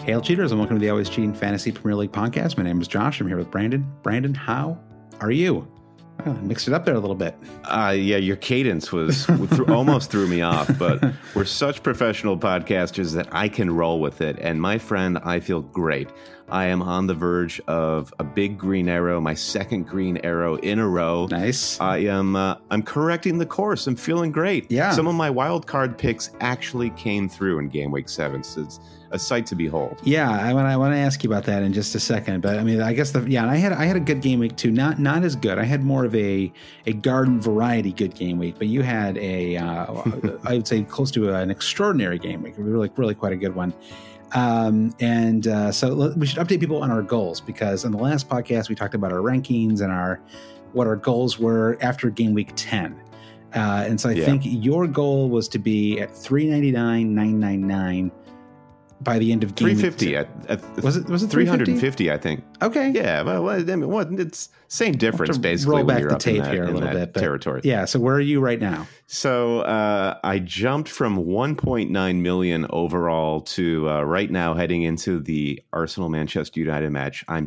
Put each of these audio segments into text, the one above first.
Hail cheaters, and welcome to the Always Cheating Fantasy Premier League podcast. My name is Josh. I'm here with Brandon. Brandon, how are you? Oh, I mixed it up there a little bit. Yeah, your cadence was almost threw me off, but we're such professional podcasters that I can roll with it. And my friend, I feel great. I am on the verge of a big green arrow, my second green arrow in a row. Nice. I'm correcting the course. I'm feeling great. Yeah. Some of my wild card picks actually came through in game week 7. So it's a sight to behold. Yeah, I want to ask you about that in just a second, but I mean, I guess I had a good game week too. Not as good. I had more of a garden variety good game week, but you had I would say close to an extraordinary game week. Really quite a good one. So we should update people on our goals, because in the last podcast we talked about our rankings and what our goals were after game week 10. And so I think your goal was to be at 399,999 by the end of game 350. Was it 350? I think. Okay. Yeah. Well, I mean, it's same difference basically. Roll back when you're the up tape in that, here a little bit. Territory. Yeah. So where are you right now? So I jumped from 1.9 million overall to right now heading into the Arsenal Manchester United match. I'm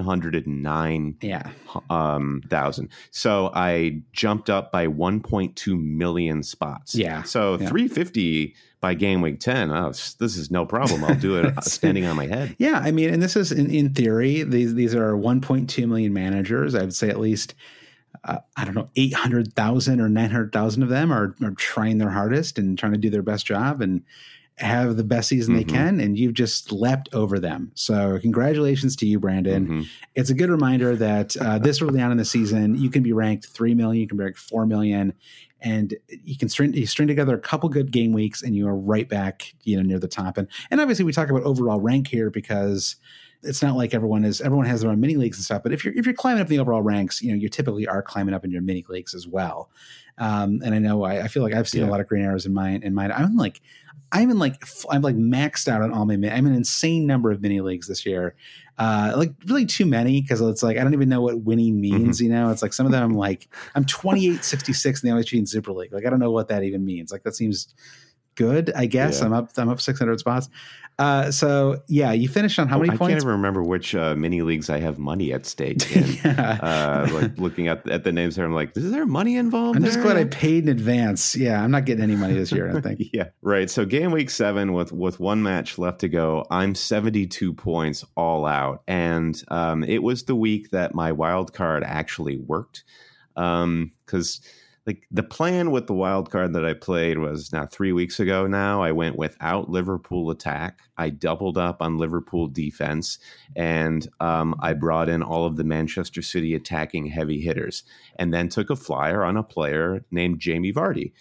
709,000. So I jumped up by 1.2 million spots. Yeah. So 350 by game week 10. Oh, this is no problem. I'll do it standing on my head. Yeah. I mean, and this is in theory, these are 1.2 million managers. I would say at least, 800,000 or 900,000 of them are trying their hardest and trying to do their best job and have the best season they can. And you've just leapt over them. So congratulations to you, Brandon. It's a good reminder that this early on in the season, you can be ranked 3 million, you can be ranked 4 million, and you can string together a couple good game weeks and you are right back, near the top. And obviously we talk about overall rank here because it's not like everyone has their own mini leagues and stuff. But if you're climbing up in the overall ranks, you typically are climbing up in your mini leagues as well. And I know I feel like I've seen a lot of green arrows in mine. I'm maxed out on all my. I'm an insane number of mini leagues this year. Really too many, because it's like I don't even know what winning means. It's like some of them I'm like I'm 28-66 in the Always Cheating Super League. Like I don't know what that even means. Like that seems good, I guess. Yeah. I'm up 600 spots. So yeah, you finished on how many points? I can't even remember which mini leagues I have money at stake in. Like looking at the names there, I'm like, is there money involved? I'm just glad I paid in advance. Yeah, I'm not getting any money this year, I don't think. Yeah, right. So game week 7 with one match left to go, I'm 72 points all out, and it was the week that my wild card actually worked, because. Like the plan with the wild card that I played was now 3 weeks ago now. I went without Liverpool attack. I doubled up on Liverpool defense, and I brought in all of the Manchester City attacking heavy hitters, and then took a flyer on a player named Jamie Vardy.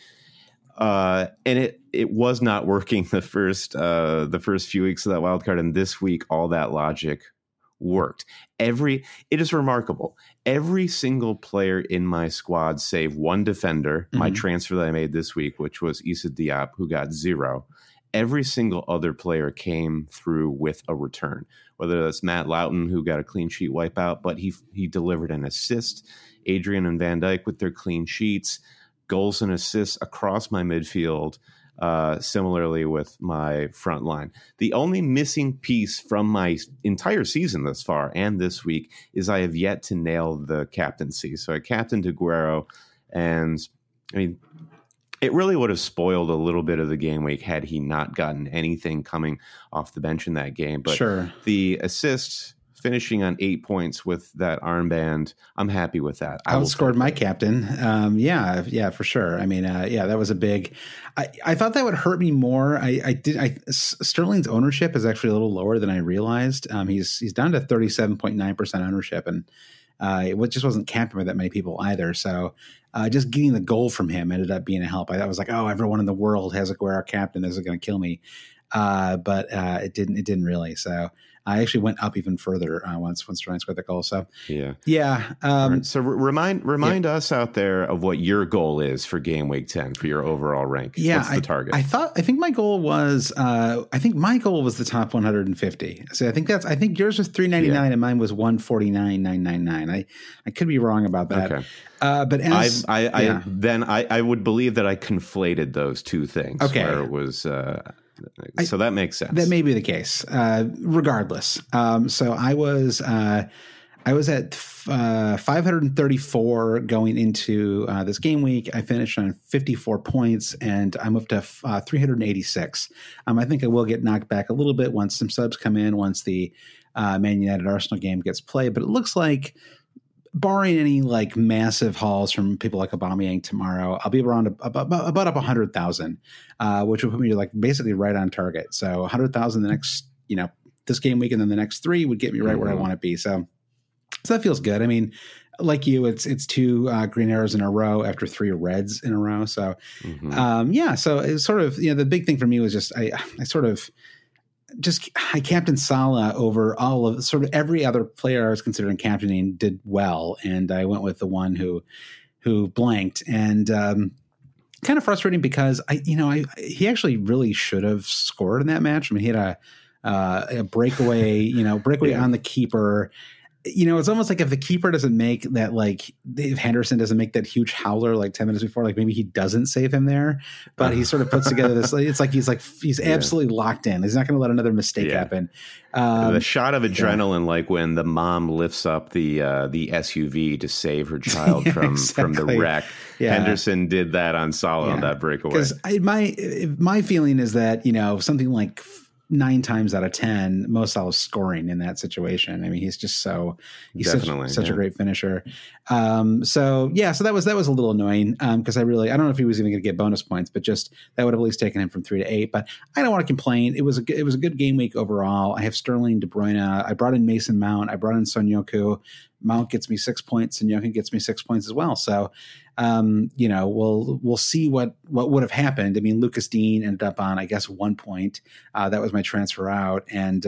And it was not working the first few weeks of that wild card, and this week all that logic worked. It is remarkable. Every single player in my squad, save one defender, my transfer that I made this week, which was Issa Diop, who got 0. Every single other player came through with a return, whether that's Matt Loughton, who got a clean sheet wipeout, but he delivered an assist. Adrian and Van Dijk with their clean sheets, goals and assists across my midfield. Similarly with my front line. The only missing piece from my entire season thus far and this week is I have yet to nail the captaincy. So I captained Aguero, and I mean, it really would have spoiled a little bit of the game week had he not gotten anything coming off the bench in that game. But the assists, finishing on 8 points with that armband, I'm happy with that. I outscored my captain. Yeah, for sure. I mean, that was a big. I thought that would hurt me more. Sterling's ownership is actually a little lower than I realized. He's down to 37.9% ownership, and it just wasn't capping with that many people either. So just getting the goal from him ended up being a help. I was like, oh, everyone in the world has Aguero captain. This is going to kill me. But it didn't really. So I actually went up even further once Sterling scored the goal. So yeah. Right. So remind us out there of what your goal is for game week 10 for your overall rank. Yeah, what's the target? I think my goal was the top 150. So I think yours was 399 and mine was 149,999. I could be wrong about that. Okay. But I would believe that I conflated those two things. Okay. Where it was So that makes sense. That may be the case. Regardless, so I was at 534 going into this game week. I finished on 54 points, and I'm up to 386. I think I will get knocked back a little bit once some subs come in, once the Man United Arsenal game gets played. But it looks like, barring any like massive hauls from people like Aubameyang tomorrow, I'll be around about up 100,000, which will put me like basically right on target. So 100,000 the next, this game week, and then the next 3 would get me right where I want to be. So that feels good. I mean, like you, it's 2 green arrows in a row after 3 reds in a row. So so it's sort of, the big thing for me was just I captained Salah over all of sort of every other player I was considering captaining did well. And I went with the one who blanked, and kind of frustrating because he actually really should have scored in that match. I mean, he had a breakaway, on the keeper. It's almost like if the keeper doesn't make that, like if Henderson doesn't make that huge howler like 10 minutes before, like maybe he doesn't save him there, but he sort of puts together this. It's like he's absolutely locked in. He's not going to let another mistake happen. The shot of adrenaline, like when the mom lifts up the SUV to save her child from the wreck. Yeah. Henderson did that on Salah on that breakaway. Because my feeling is that something like 9 times out of 10, Mo Salah's scoring in that situation. I mean, he's just such a great finisher. So that was a little annoying because I don't know if he was even going to get bonus points, but just that would have at least taken him from 3 to 8. But I don't want to complain. It was a good game week overall. I have Sterling, De Bruyne. I brought in Mason Mount. I brought in Son Yoku. Mount gets me 6 points, and Yoku gets me 6 points as well. So, we'll see what would have happened. I mean, Lucas Dean ended up on, I guess, 1 point. That was my transfer out, and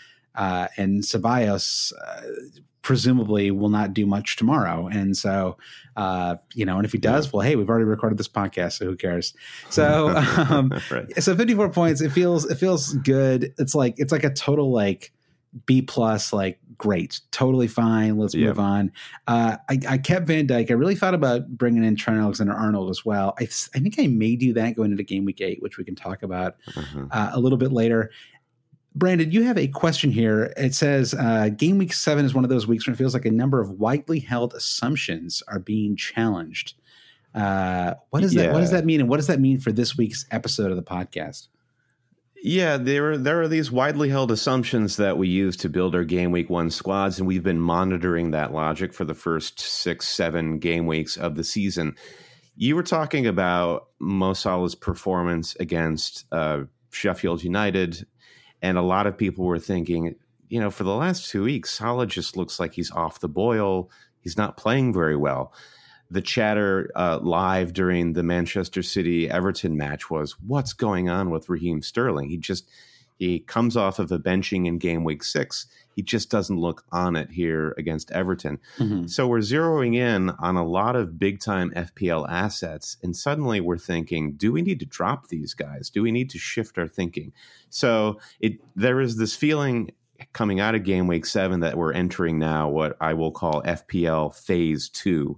Ceballos presumably will not do much tomorrow. And so, and if he does, well, hey, we've already recorded this podcast, so who cares? So, right. So 54 points. It feels good. It's like a total like B+, like great, totally fine. Let's move on. I kept Van Dijk. I really thought about bringing in Trent Alexander-Arnold as well. I think I may do that going into game week 8, which we can talk about a little bit later. Brandon, you have a question here. It says game week 7 is one of those weeks when it feels like a number of widely held assumptions are being challenged. What does that mean? And what does that mean for this week's episode of the podcast? Yeah, there are these widely held assumptions that we use to build our game week 1 squads, and we've been monitoring that logic for the first 6-7 game weeks of the season. You were talking about Mo Salah's performance against Sheffield United, and a lot of people were thinking, for the last 2 weeks, Salah just looks like he's off the boil. He's not playing very well. The chatter live during the Manchester City-Everton match was, what's going on with Raheem Sterling? He comes off of a benching in game week 6. He just doesn't look on it here against Everton. Mm-hmm. So we're zeroing in on a lot of big-time FPL assets, and suddenly we're thinking, do we need to drop these guys? Do we need to shift our thinking? So there is this feeling coming out of game week 7 that we're entering now what I will call FPL phase 2.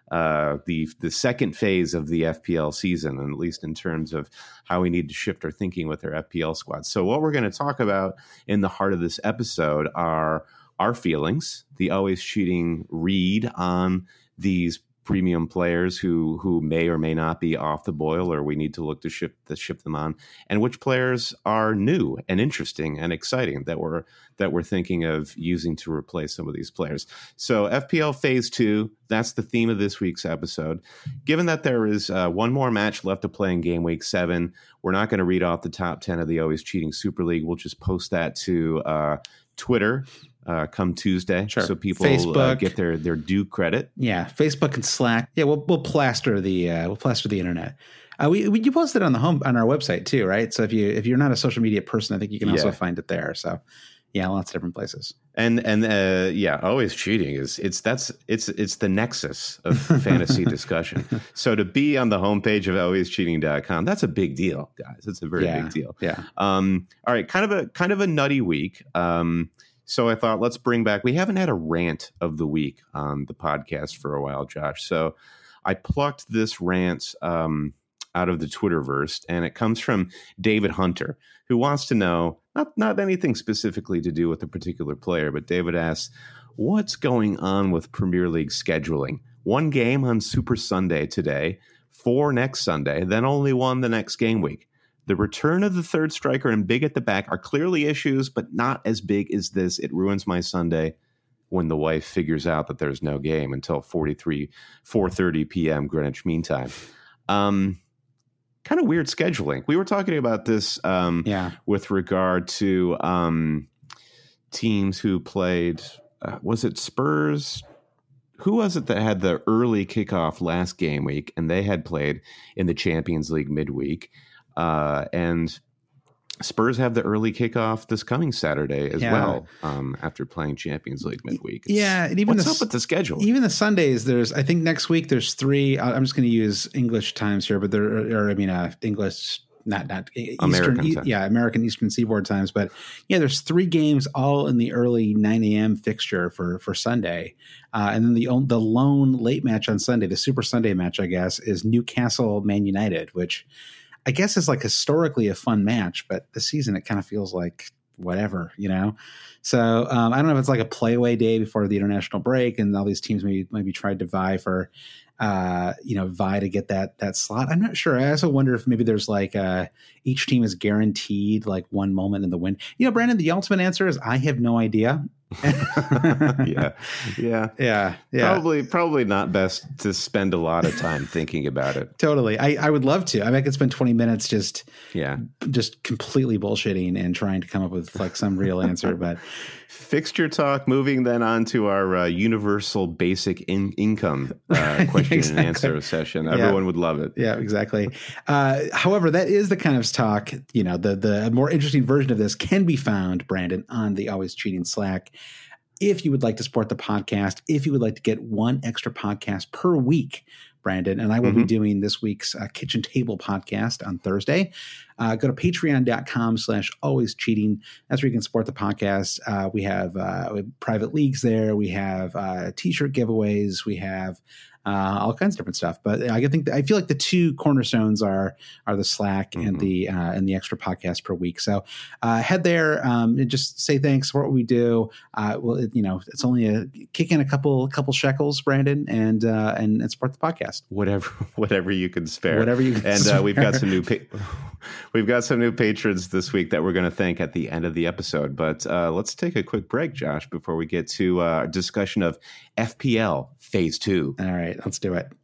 The second phase of the FPL season, and at least in terms of how we need to shift our thinking with our FPL squad. So what we're going to talk about in the heart of this episode are our feelings, the Always Cheating read on these premium players who may or may not be off the boil, or we need to look to ship them on, and which players are new and interesting and exciting that we're thinking of using to replace some of these players. So FPL Phase 2, that's the theme of this week's episode. Given that there is one more match left to play in Game Week 7, we're not going to read off the top 10 of the Always Cheating Super League. We'll just post that to Twitter come Tuesday, so people get their due credit. Yeah, Facebook and Slack. Yeah, we'll plaster the internet. You posted it on our website too, right? So if you're not a social media person, I think you can also find it there. So yeah, lots of different places. And Always Cheating it's the nexus of fantasy discussion. So to be on the homepage of alwayscheating.com, that's a big deal, guys. It's a very big deal. Yeah. All right, kind of a nutty week. So I thought, let's bring back, we haven't had a rant of the week on the podcast for a while, Josh. So I plucked this rant out out of the Twitterverse, and it comes from David Hunter, who wants to know, not anything specifically to do with a particular player, but David asks, what's going on with Premier League scheduling? 1 game on Super Sunday today, 4 next Sunday, then only 1 the next game week. The return of the third striker and big at the back are clearly issues, but not as big as this. It ruins my Sunday when the wife figures out that there's no game until 4:30 p.m. Greenwich Mean Time. Kind of weird scheduling. We were talking about this with regard to teams who played, was it Spurs? Who was it that had the early kickoff last game week, and they had played in the Champions League midweek? And Spurs have the early kickoff this coming Saturday as well, after playing Champions League midweek. And even what's up with the schedule? Even the Sundays, I think next week there's 3. I'm just going to use English times here, but English, not Eastern, American Eastern Seaboard times. But there's 3 games all in the early 9 a.m. fixture for Sunday, and then the lone late match on Sunday, the Super Sunday match, I guess, is Newcastle Man United, which I guess is like historically a fun match, but this season it kind of feels like whatever, So I don't know if it's like a playaway day before the international break, and all these teams maybe tried to vie to get that slot. I'm not sure. I also wonder if maybe there's like each team is guaranteed like 1 moment in the win. Brandon, the ultimate answer is I have no idea. Yeah. Probably not best to spend a lot of time thinking about it. Totally. I would love to. I could spend 20 minutes just completely bullshitting and trying to come up with like some real answer, but fixture talk. Moving then on to our universal basic income question and answer session. Everyone would love it. Yeah, exactly. However, that is the kind of talk, the more interesting version of this can be found, Brandon, on the Always Cheating Slack. If you would like to support the podcast, if you would like to get 1 extra podcast per week, Brandon and I will be doing this week's Kitchen Table podcast on Thursday. Go to patreon.com/alwayscheating. That's where you can support the podcast. We have private leagues there. We have t-shirt giveaways. We have all kinds of different stuff. But I feel like the 2 cornerstones are the Slack and the extra podcast per week. So head there and just say thanks for what we do. It's only a kick in a couple shekels, Brandon, and support the podcast. Whatever you can spare. Whatever you can spare. And we've got some new patrons this week that we're going to thank at the end of the episode. But let's take a quick break, Josh, before we get to our discussion of FPL Phase 2. All right, let's do it.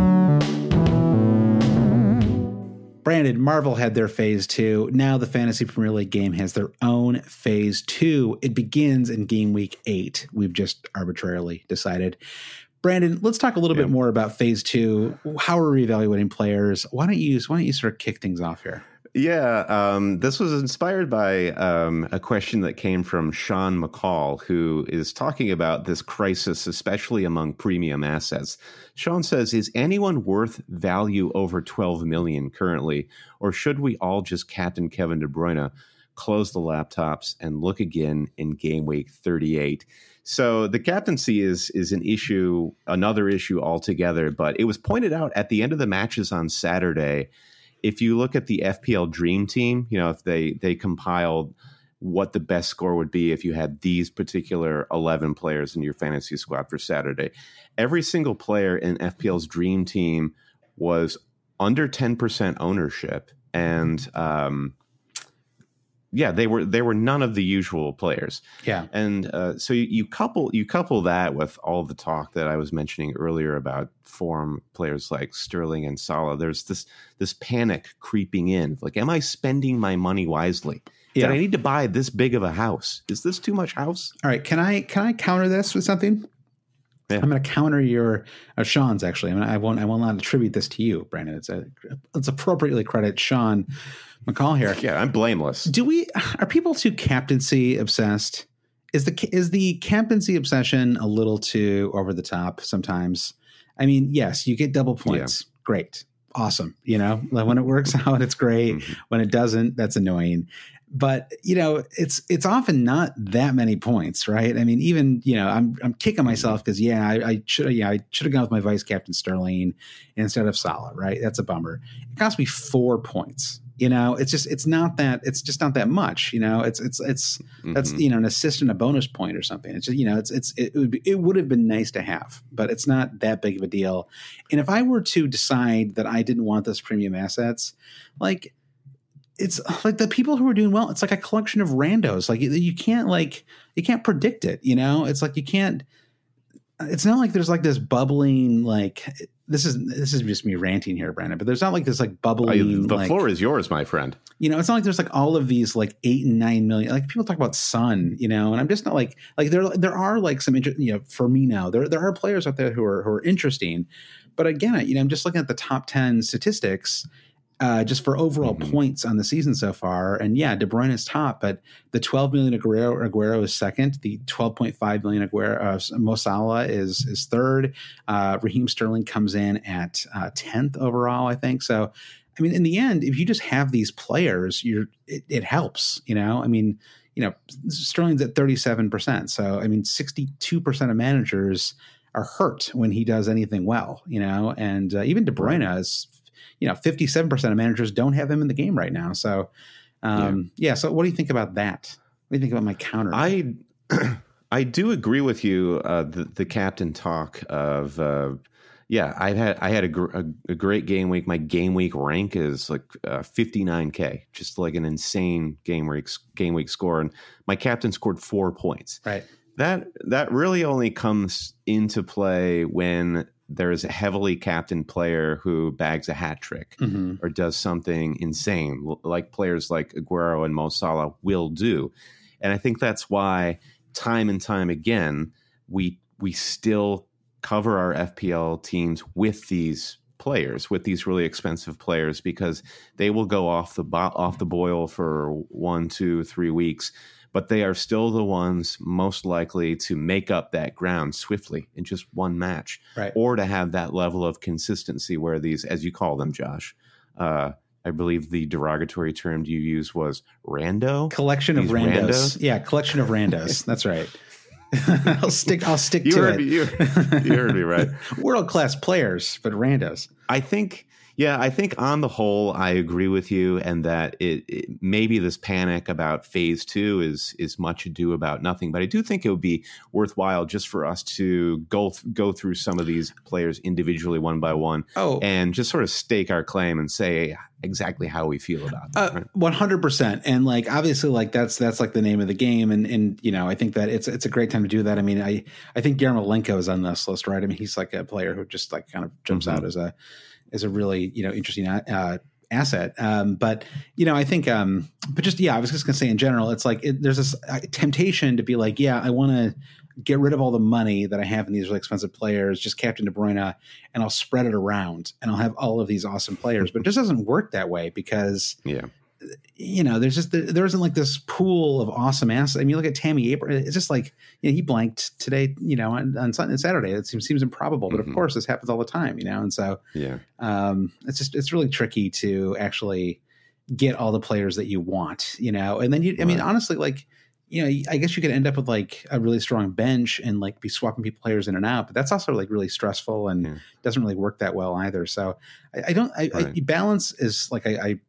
Brandon, Marvel had their Phase 2. Now the Fantasy Premier League game has their own Phase 2. It begins in game week 8. We've just arbitrarily decided. Brandon, let's talk a little bit more about Phase 2. How are we evaluating players? Why don't you sort of kick things off here? Yeah, this was inspired by a question that came from Sean McCall, who is talking about this crisis, especially among premium assets. Sean says, is anyone worth value over 12 million currently, or should we all just captain Kevin De Bruyne, close the laptops, and look again in game week 38? So the captaincy is an issue, another issue altogether, but it was pointed out at the end of the matches on Saturday. If you look at the FPL Dream Team, if they compiled what the best score would be if you had these particular 11 players in your fantasy squad for Saturday, every single player in FPL's Dream Team was under 10% ownership. And they were none of the usual players. Yeah. And so you couple that with all the talk that I was mentioning earlier about form players like Sterling and Salah. There's this panic creeping in. Like, am I spending my money wisely? Did I need to buy this big of a house? Is this too much house? All right. Can I counter this with something? Yeah. I'm going to counter Sean's actually. I won't attribute this to you, Brandon. It's appropriately credit Sean McCall here. Yeah, I'm blameless. Are people too captaincy obsessed? Is the captaincy obsession a little too over the top sometimes? I mean, yes, you get double points. Yeah. Great. Awesome. Like when it works out, it's great. Mm-hmm. When it doesn't, that's annoying. But it's often not that many points, right? I mean, even I'm kicking myself because I should have gone with my vice captain Sterling instead of Salah, right? That's a bummer. It cost me 4 points. It's just not that much. That's an assist and a bonus point or something. It's just it would have been nice to have, but it's not that big of a deal. And if I were to decide that I didn't want those premium assets, like, it's like the people who are doing well, it's like a collection of randos. Like you can't predict it. It's like it's not like there's like this bubbling, like this is just me ranting here, Brandon, but there's not like this like bubbling. The floor is yours, my friend. It's not like there's like all of these like 8 and 9 million, like people talk about Son, and I'm just not like there are like some for me now, there are players out there who are interesting, but again, I'm just looking at the top 10 statistics, just for overall points on the season so far. And De Bruyne is top, but the 12 million Aguero is second. The 12.5 million Mo Salah is third. Raheem Sterling comes in at 10th overall, I think. So, I mean, in the end, if you just have these players, it helps, I mean, Sterling's at 37%. So, I mean, 62% of managers are hurt when he does anything well, and even De Bruyne is 57% of managers don't have him in the game right now. So, So what do you think about that? What do you think about my counter? I do agree with you. The captain talk of, I had a great game week. My game week rank is like 59K, just like an insane game week score. And my captain scored 4 points. Right. That really only comes into play when there is a heavily captained player who bags a hat trick or does something insane, like players like Aguero and Mo Salah will do. And I think that's why time and time again, we still cover our FPL teams with these players, with these really expensive players, because they will go off the boil for 1, 2, 3 weeks. But they are still the ones most likely to make up that ground swiftly in just one match, right? Or to have that level of consistency where these, as you call them, Josh, I believe the derogatory term you used was rando. Collection of randos. Yeah, collection of randos. That's right. I'll stick to it. You heard me right. World-class players, but randos. I think on the whole, I agree with you, and that it maybe this panic about phase 2 is much ado about nothing. But I do think it would be worthwhile just for us to go through some of these players individually, one by one, and just sort of stake our claim and say exactly how we feel about them. 100%. And like, obviously, like that's like the name of the game. And I think that it's a great time to do that. I mean, I think Yarmolenko is on this list, right? I mean, he's like a player who just like kind of jumps out as a really, interesting asset. But I think, but just, I was just gonna say in general, it's like, there's this temptation to be like, I want to get rid of all the money that I have in these really expensive players, just Captain De Bruyne, and I'll spread it around and I'll have all of these awesome players. But it just doesn't work that way because, there isn't like this pool of awesome assets. I mean, look at Tammy Abraham. It's just like, he blanked today, on Saturday. It seems improbable, but of course this happens all the time, and so, it's really tricky to actually get all the players that you want, and then I mean, honestly, like, I guess you could end up with like a really strong bench and like be swapping players in and out, but that's also like really stressful and doesn't really work that well either. So balance is like, I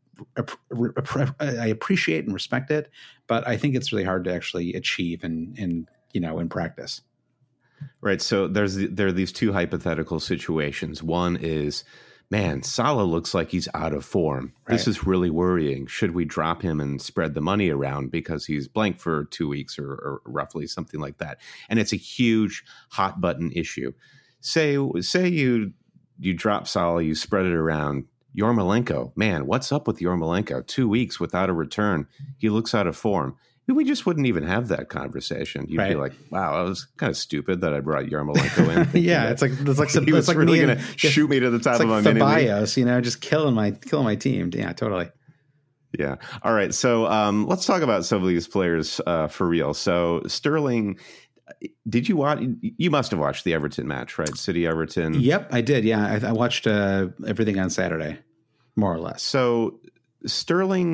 appreciate and respect it, but I think it's really hard to actually achieve in practice. Right. So there are these two hypothetical situations. One is, man, Salah looks like he's out of form. Right. This is really worrying. Should we drop him and spread the money around because he's blank for 2 weeks or roughly something like that? And it's a huge hot button issue. Say you drop Salah, you spread it around. Yarmolenko, man, what's up with Yarmolenko? 2 weeks without a return. He looks out of form. We just wouldn't even have that conversation. You'd be like, "Wow, it was kind of stupid that I brought Yarmolenko in." Yeah, it's like he was like really going to shoot me to the top of my mini league. Just killing my team. Yeah, totally. Yeah. All right. So let's talk about some of these players for real. So Sterling, did you watch? You must have watched the Everton match, right? City Everton. Yep, I did. Yeah, I watched everything on Saturday, more or less. So Sterling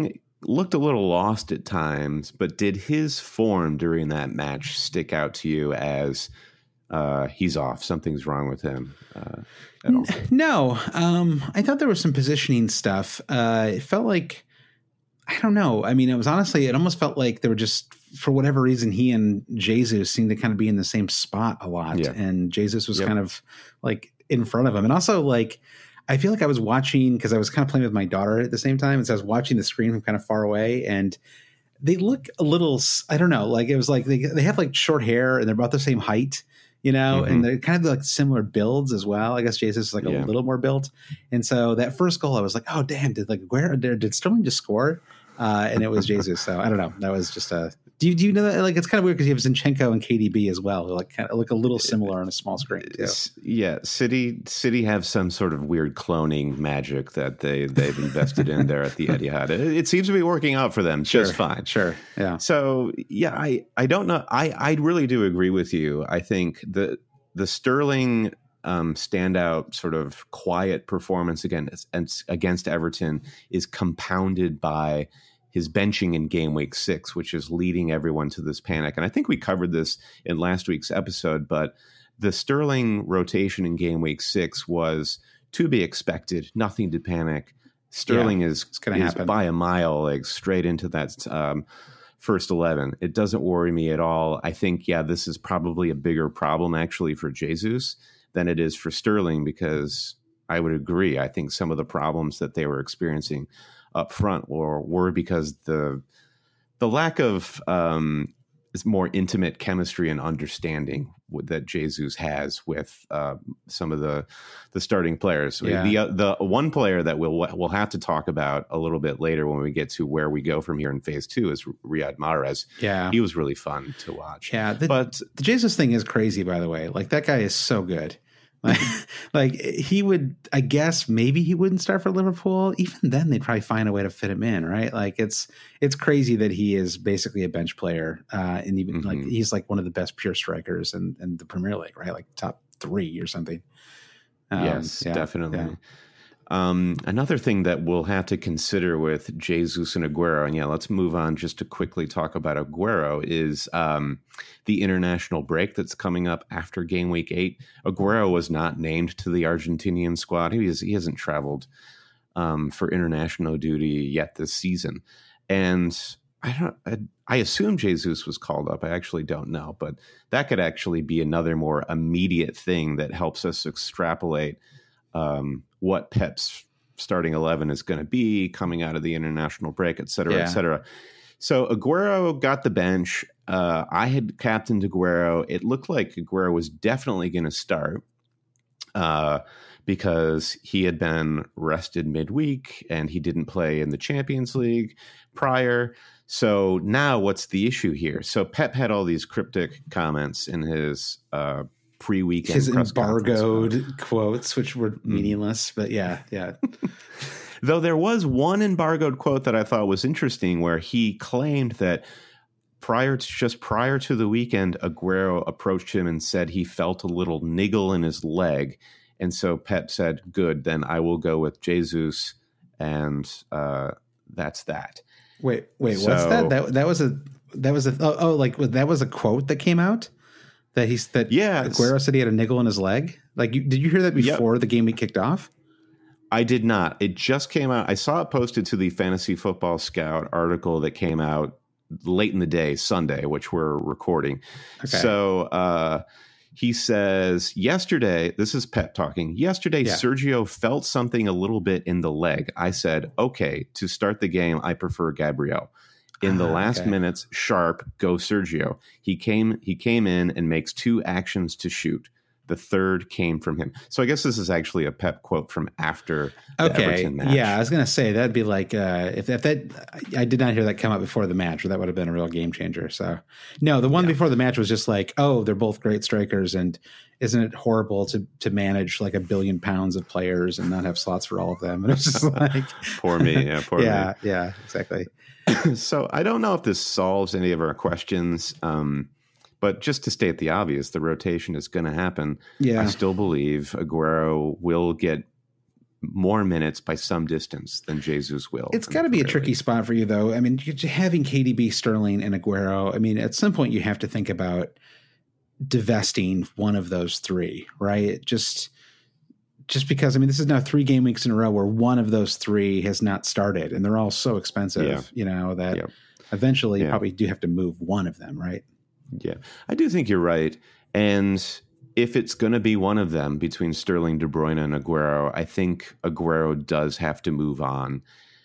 looked a little lost at times, but did his form during that match stick out to you as he's off, something's wrong with him at all? No. I thought there was some positioning stuff. It felt like, I don't know. I mean, it almost felt like they were just, for whatever reason, he and Jesus seemed to kind of be in the same spot a lot. Yeah. And Jesus was kind of like in front of him. And also, like, I feel like I was watching, because I was kind of playing with my daughter at the same time. And so I was watching the screen from kind of far away, and they look a little, I don't know, like it was like they have like short hair and they're about the same height, you know, and they're kind of like similar builds as well. I guess Jesus is like a little more built. And so that first goal, I was like, oh, damn, did Sterling just score? And it was Jesus. So I don't know. That was just do you know that, like, it's kind of weird because you have Zinchenko and KDB as well, who like kind of look a little similar on a small screen too. Yeah, City have some sort of weird cloning magic that they've invested in there at the Etihad. It seems to be working out for them just fine. Sure, yeah. So yeah, I don't know. I really do agree with you. I think the Sterling standout sort of quiet performance against Everton is compounded by his benching in game week 6, which is leading everyone to this panic. And I think we covered this in last week's episode, but the Sterling rotation in game week 6 was to be expected, nothing to panic. Sterling is by a mile, like straight into that first 11. It doesn't worry me at all. I think, this is probably a bigger problem actually for Jesus than it is for Sterling, because I would agree. I think some of the problems that they were experiencing up front were because the lack of more intimate chemistry and understanding that Jesus has with some of the starting players. Yeah. The one player that we'll have to talk about a little bit later when we get to where we go from here in phase 2 is Riyad Mahrez. Yeah, he was really fun to watch. Yeah, but the Jesus thing is crazy, by the way. Like, that guy is so good. Like he would, I guess maybe he wouldn't start for Liverpool. Even then, they'd probably find a way to fit him in, right? Like it's crazy that he is basically a bench player, and even like he's like one of the best pure strikers in the Premier League, right? Like top 3 or something. Yes, definitely. Yeah. Another thing that we'll have to consider with Jesus and Aguero, and let's move on just to quickly talk about Aguero, is the international break that's coming up after game week 8. Aguero was not named to the Argentinian squad. He hasn't traveled for international duty yet this season, and I assume Jesus was called up. I actually don't know, but that could actually be another more immediate thing that helps us extrapolate what Pep's starting 11 is going to be coming out of the international break, et cetera, et cetera. So Aguero got the bench. I had captained Aguero. It looked like Aguero was definitely going to start because he had been rested midweek and he didn't play in the Champions League prior. So now what's the issue here? So Pep had all these cryptic comments in his pre-weekend his embargoed quotes, which were meaningless, but yeah. Though there was one embargoed quote that I thought was interesting, where he claimed that prior to the weekend, Aguero approached him and said he felt a little niggle in his leg, and so Pep said, "Good, then I will go with Jesus," and that's that. Wait, what's that? That was a quote that came out. Aguero said he had a niggle in his leg. Like, did you hear that before the game we kicked off? I did not. It just came out. I saw it posted to the Fantasy Football Scout article that came out late in the day, Sunday, which we're recording. Okay. So he says, yesterday, this is Pep talking. Yesterday, Sergio felt something a little bit in the leg. I said, okay, to start the game, I prefer Gabriel. In the last minutes, sharp, go Sergio. He came in and makes 2 actions to shoot. The third came from him. So I guess this is actually a Pep quote from after the Everton match. Yeah, I was going to say that'd be like if that. I did not hear that come up before the match, or that would have been a real game changer. So no, the one before the match was just like, oh, they're both great strikers, and isn't it horrible to manage like £1 billion of players and not have slots for all of them? And it was just like poor me. Yeah, poor me. Yeah, exactly. So I don't know if this solves any of our questions. But just to state the obvious, the rotation is going to happen. Yeah. I still believe Aguero will get more minutes by some distance than Jesus will. It's got to be a tricky spot for you, though. I mean, having KDB, Sterling, and Aguero, I mean, at some point you have to think about divesting one of those three, right? Just because, I mean, this is now 3 game weeks in a row where one of those 3 has not started, and they're all so expensive, that eventually you probably do have to move one of them, right? Yeah, I do think you're right. And if it's going to be one of them between Sterling, De Bruyne, and Aguero, I think Aguero does have to move on.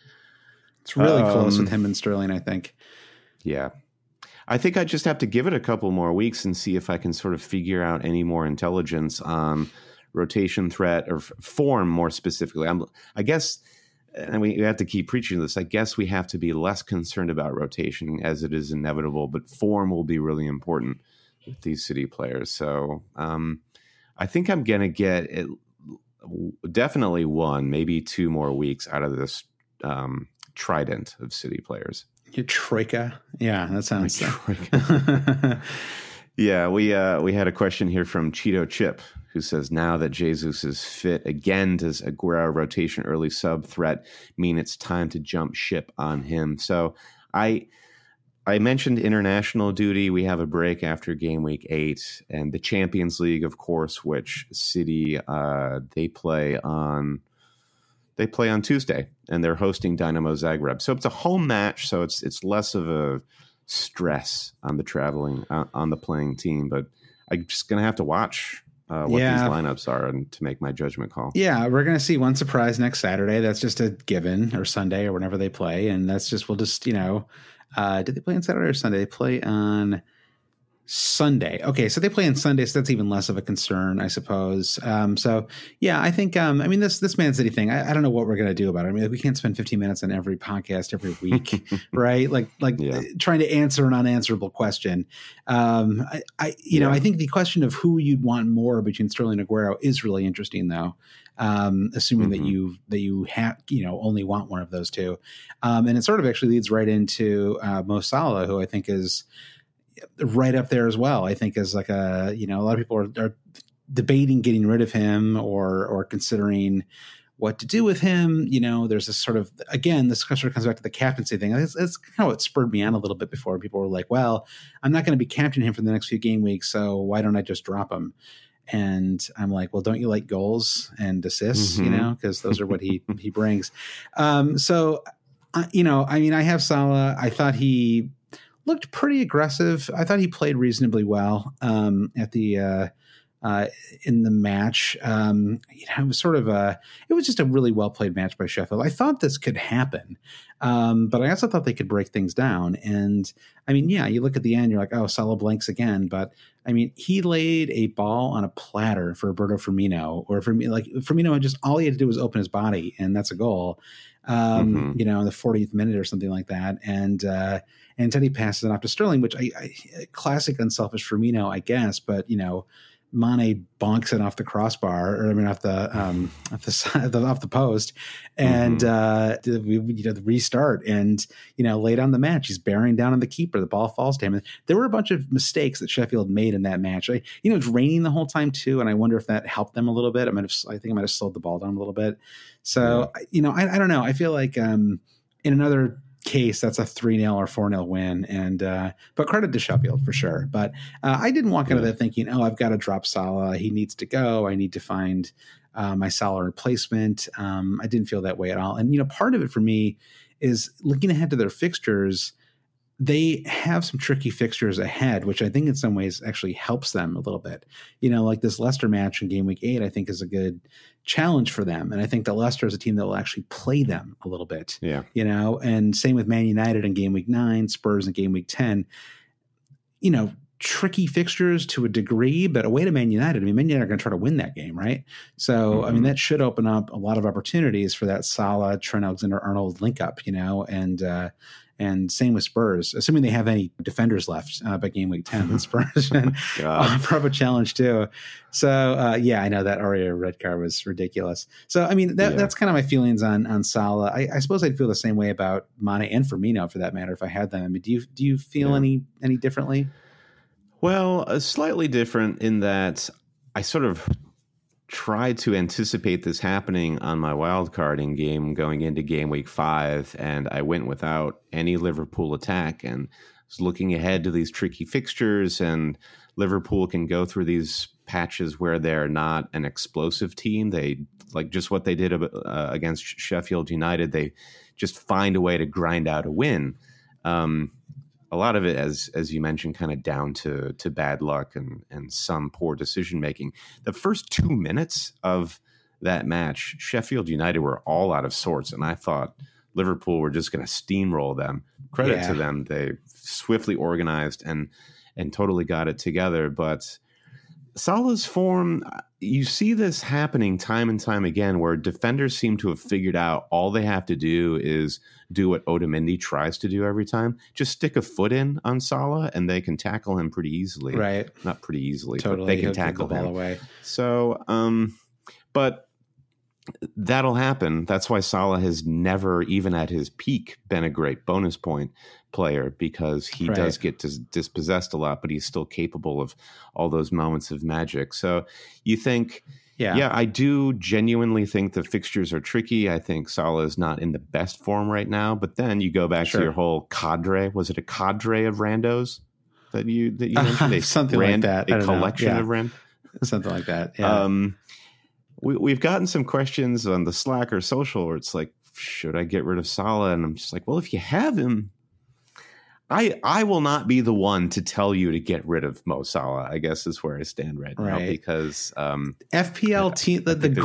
It's really close with him and Sterling, I think. Yeah. I think I just have to give it a couple more weeks and see if I can sort of figure out any more intelligence on rotation threat or form more specifically. I guess, and we have to keep preaching this, I guess we have to be less concerned about rotation as it is inevitable, but form will be really important with these City players. So I think I'm going to get definitely 1, maybe 2 more weeks out of this trident of City players. Your troika. Yeah, that sounds troika. Yeah, we had a question here from Cheeto Chip, who says, now that Jesus is fit again, does Aguero rotation early sub threat mean it's time to jump ship on him? So I mentioned international duty. We have a break after game week 8, and the Champions League, of course, which City they play on Tuesday, and they're hosting Dynamo Zagreb. So it's a home match, so it's less of a stress on the playing team. But I'm just gonna have to watch what these lineups are and to make my judgment call. Yeah, we're going to see one surprise next Saturday. That's just a given, or Sunday, or whenever they play. And that's just, we'll just, did they play on Saturday or Sunday? They play on Sunday. Okay, so they play on Sunday, so that's even less of a concern, I suppose. So yeah, I think I mean this Man City thing, I don't know what we're gonna do about it. I mean, we can't spend 15 minutes on every podcast every week, right? Like trying to answer an unanswerable question. I think the question of who you'd want more between Sterling and Aguero is really interesting, though. Assuming that you have only want one of those two, and it sort of actually leads right into Mo Salah, who I think is right up there as well. I think is like a lot of people are debating getting rid of him or considering what to do with him. There's this sort of, again, this sort of comes back to the captaincy thing. It's kind of what spurred me on a little bit before. People were like, well, I'm not going to be captaining him for the next few game weeks, so why don't I just drop him? And I'm like, well, don't you like goals and assists, because those are what he brings. I have Salah. I thought he looked pretty aggressive. I thought he played reasonably well at the in the match. It was just a really well played match by Sheffield. I thought this could happen, but I also thought they could break things down. And I mean, yeah, you look at the end, you're like, oh, Salah blanks again. But I mean, he laid a ball on a platter for Roberto Firmino, or Firmino just all he had to do was open his body, and that's a goal. In the 40th minute or something like that. And instead he passes it off to Sterling, which I classic unselfish Firmino, I guess, but Mane bonks it off the crossbar, off the post, and the restart, and late on the match, he's bearing down on the keeper. The ball falls to him. And there were a bunch of mistakes that Sheffield made in that match. It's raining the whole time too, and I wonder if that helped them a little bit. I think I might have slowed the ball down a little bit. So I don't know. I feel like in another case, that's a 3-0 or 4-0 win, and but credit to Sheffield for sure. But I didn't walk out of that thinking, oh, I've got to drop Salah, he needs to go, I need to find my Salah replacement. I didn't feel that way at all. And part of it for me is looking ahead to their fixtures. They have some tricky fixtures ahead, which I think in some ways actually helps them a little bit. Like this Leicester match in game week 8, I think is a good challenge for them. And I think that Leicester is a team that will actually play them a little bit. Yeah. And same with Man United in game week 9, Spurs in game week 10. Tricky fixtures to a degree, but away to Man United. Man United are going to try to win that game, right? So, that should open up a lot of opportunities for that Salah, Trent Alexander-Arnold link up, and same with Spurs, assuming they have any defenders left by game week 10. The Spurs offer up a challenge too. So I know that Aurier red card was ridiculous. So that's kind of my feelings on Salah. I suppose I'd feel the same way about Mane and Firmino for that matter if I had them. Do you feel any differently? Well, slightly different in that I sort of tried to anticipate this happening on my wild carding game going into game week 5, and I went without any Liverpool attack and was looking ahead to these tricky fixtures, and Liverpool can go through these patches where they're not an explosive team. They like just what they did against Sheffield United. They just find a way to grind out a win. A lot of it, as you mentioned, kind of down to bad luck and some poor decision making. The first 2 minutes of that match, Sheffield United were all out of sorts, and I thought Liverpool were just going to steamroll them. Credit to them; they swiftly organized and totally got it together. But Salah's form, you see this happening time and time again, where defenders seem to have figured out all they have to do is do what Otamendi tries to do every time. Just stick a foot in on Salah and they can tackle him pretty easily. Right. Not pretty easily, totally. But they can tackle the ball him. Away. So, but that'll happen. That's why Salah has never, even at his peak, been a great bonus point player, because he does get dispossessed a lot, but he's still capable of all those moments of magic. So you think, I do genuinely think the fixtures are tricky. I think Salah is not in the best form right now, but then you go back to your whole cadre. Was it a cadre of randos that you mentioned? Something like that. A collection of randos? Something like that. Yeah. We've gotten some questions on the Slack or social where it's like, should I get rid of Salah? And I'm just like, well, if you have him, I will not be the one to tell you to get rid of Mo Salah, I guess is where I stand right now, because FPL team,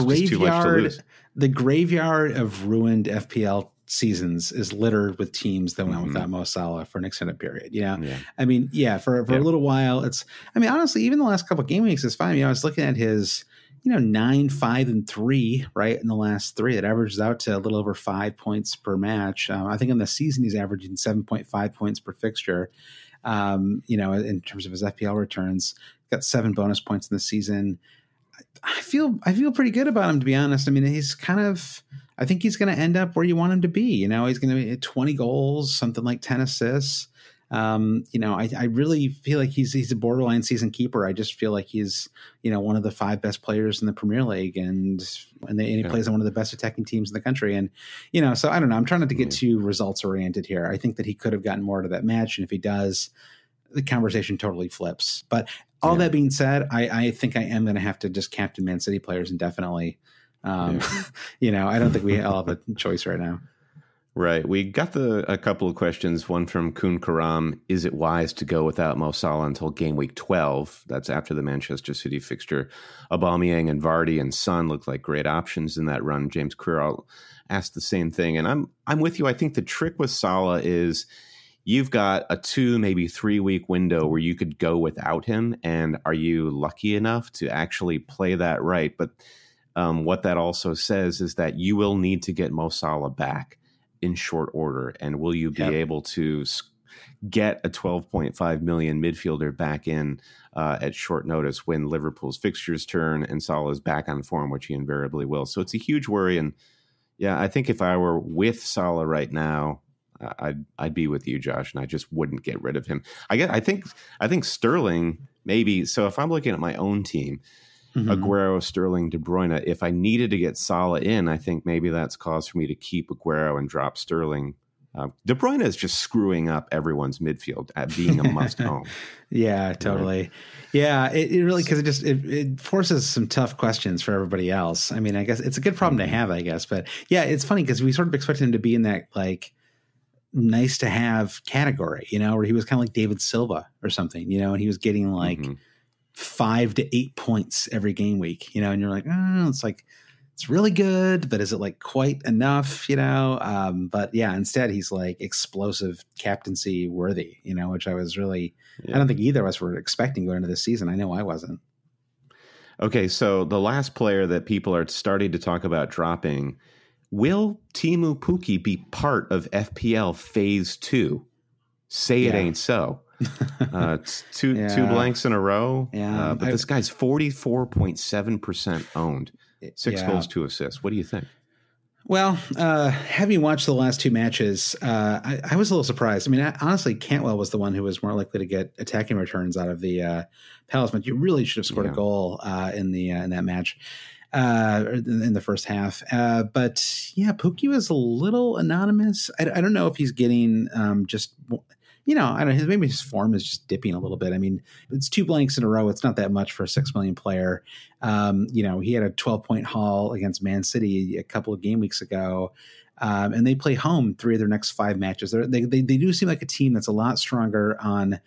the graveyard of ruined FPL seasons is littered with teams that went without Mo Salah for an extended period. I mean, for a little while, honestly, even the last couple of game weeks is fine. I was looking at his 9, 5, and 3, right, in the last 3. That averages out to a little over 5 points per match. I think in the season he's averaging 7.5 points per fixture. In terms of his FPL returns, got 7 bonus points in the season. I feel pretty good about him, to be honest. I mean, he's I think he's going to end up where you want him to be. He's going to be at 20 goals, something like 10 assists. I really feel like he's a borderline season keeper. I just feel like he's, one of the 5 best players in the Premier League, and he plays on one of the best attacking teams in the country. And, so I don't know, I'm trying not to get too results oriented here. I think that he could have gotten more to that match. And if he does, the conversation totally flips. But all that being said, I think I am going to have to just captain Man City players indefinitely. I don't think we all have a choice right now. Right. We got a couple of questions. One from Kun Karam. Is it wise to go without Mo Salah until game week 12? That's after the Manchester City fixture. Aubameyang and Vardy and Son look like great options in that run. James Quirrell asked the same thing. And I'm with you. I think the trick with Salah is you've got a 2, maybe 3 week window where you could go without him. And are you lucky enough to actually play that right? But what that also says is that you will need to get Mo Salah back in short order. And will you be able to get a 12.5 million midfielder back in at short notice when Liverpool's fixtures turn and Salah is back on form, which he invariably will? So it's a huge worry. And I think if I were with Salah right now, I'd be with you, Josh, and I just wouldn't get rid of him. I think Sterling maybe. So if I'm looking at my own team, Aguero, Sterling, De Bruyne, if I needed to get Salah in, I think maybe that's cause for me to keep Aguero and drop Sterling. De Bruyne is just screwing up everyone's midfield at being a must-own. Yeah, totally. Yeah, it really, because it forces some tough questions for everybody else. I mean, I guess it's a good problem to have, I guess. But yeah, it's funny because we sort of expected him to be in that like nice to have category, where he was kind of like David Silva or something, and he was getting like 5 to 8 points every game week, and you're like, it's really good, but is it like quite enough, but yeah, instead he's like explosive captaincy worthy, which I was really, I don't think either of us were expecting going into this season. I know I wasn't. Okay. So the last player that people are starting to talk about dropping, will Timu Pukki be part of FPL phase 2? Say it ain't so. Two blanks in a row. But this guy's 44.7% owned. 6 goals, 2 assists. What do you think? Well, having watched the last two matches, I was a little surprised. I mean, honestly, Cantwell was the one who was more likely to get attacking returns out of the Palace match. You really should have scored a goal in that match in the first half. But yeah, Pukki was a little anonymous. I don't know if he's getting just. I don't know. Maybe his form is just dipping a little bit. I mean, it's 2 blanks in a row. It's not that much for a $6 million player. He had a 12-point haul against Man City a couple of game weeks ago, and they play home 3 of their next 5 matches. They do seem like a team that's a lot stronger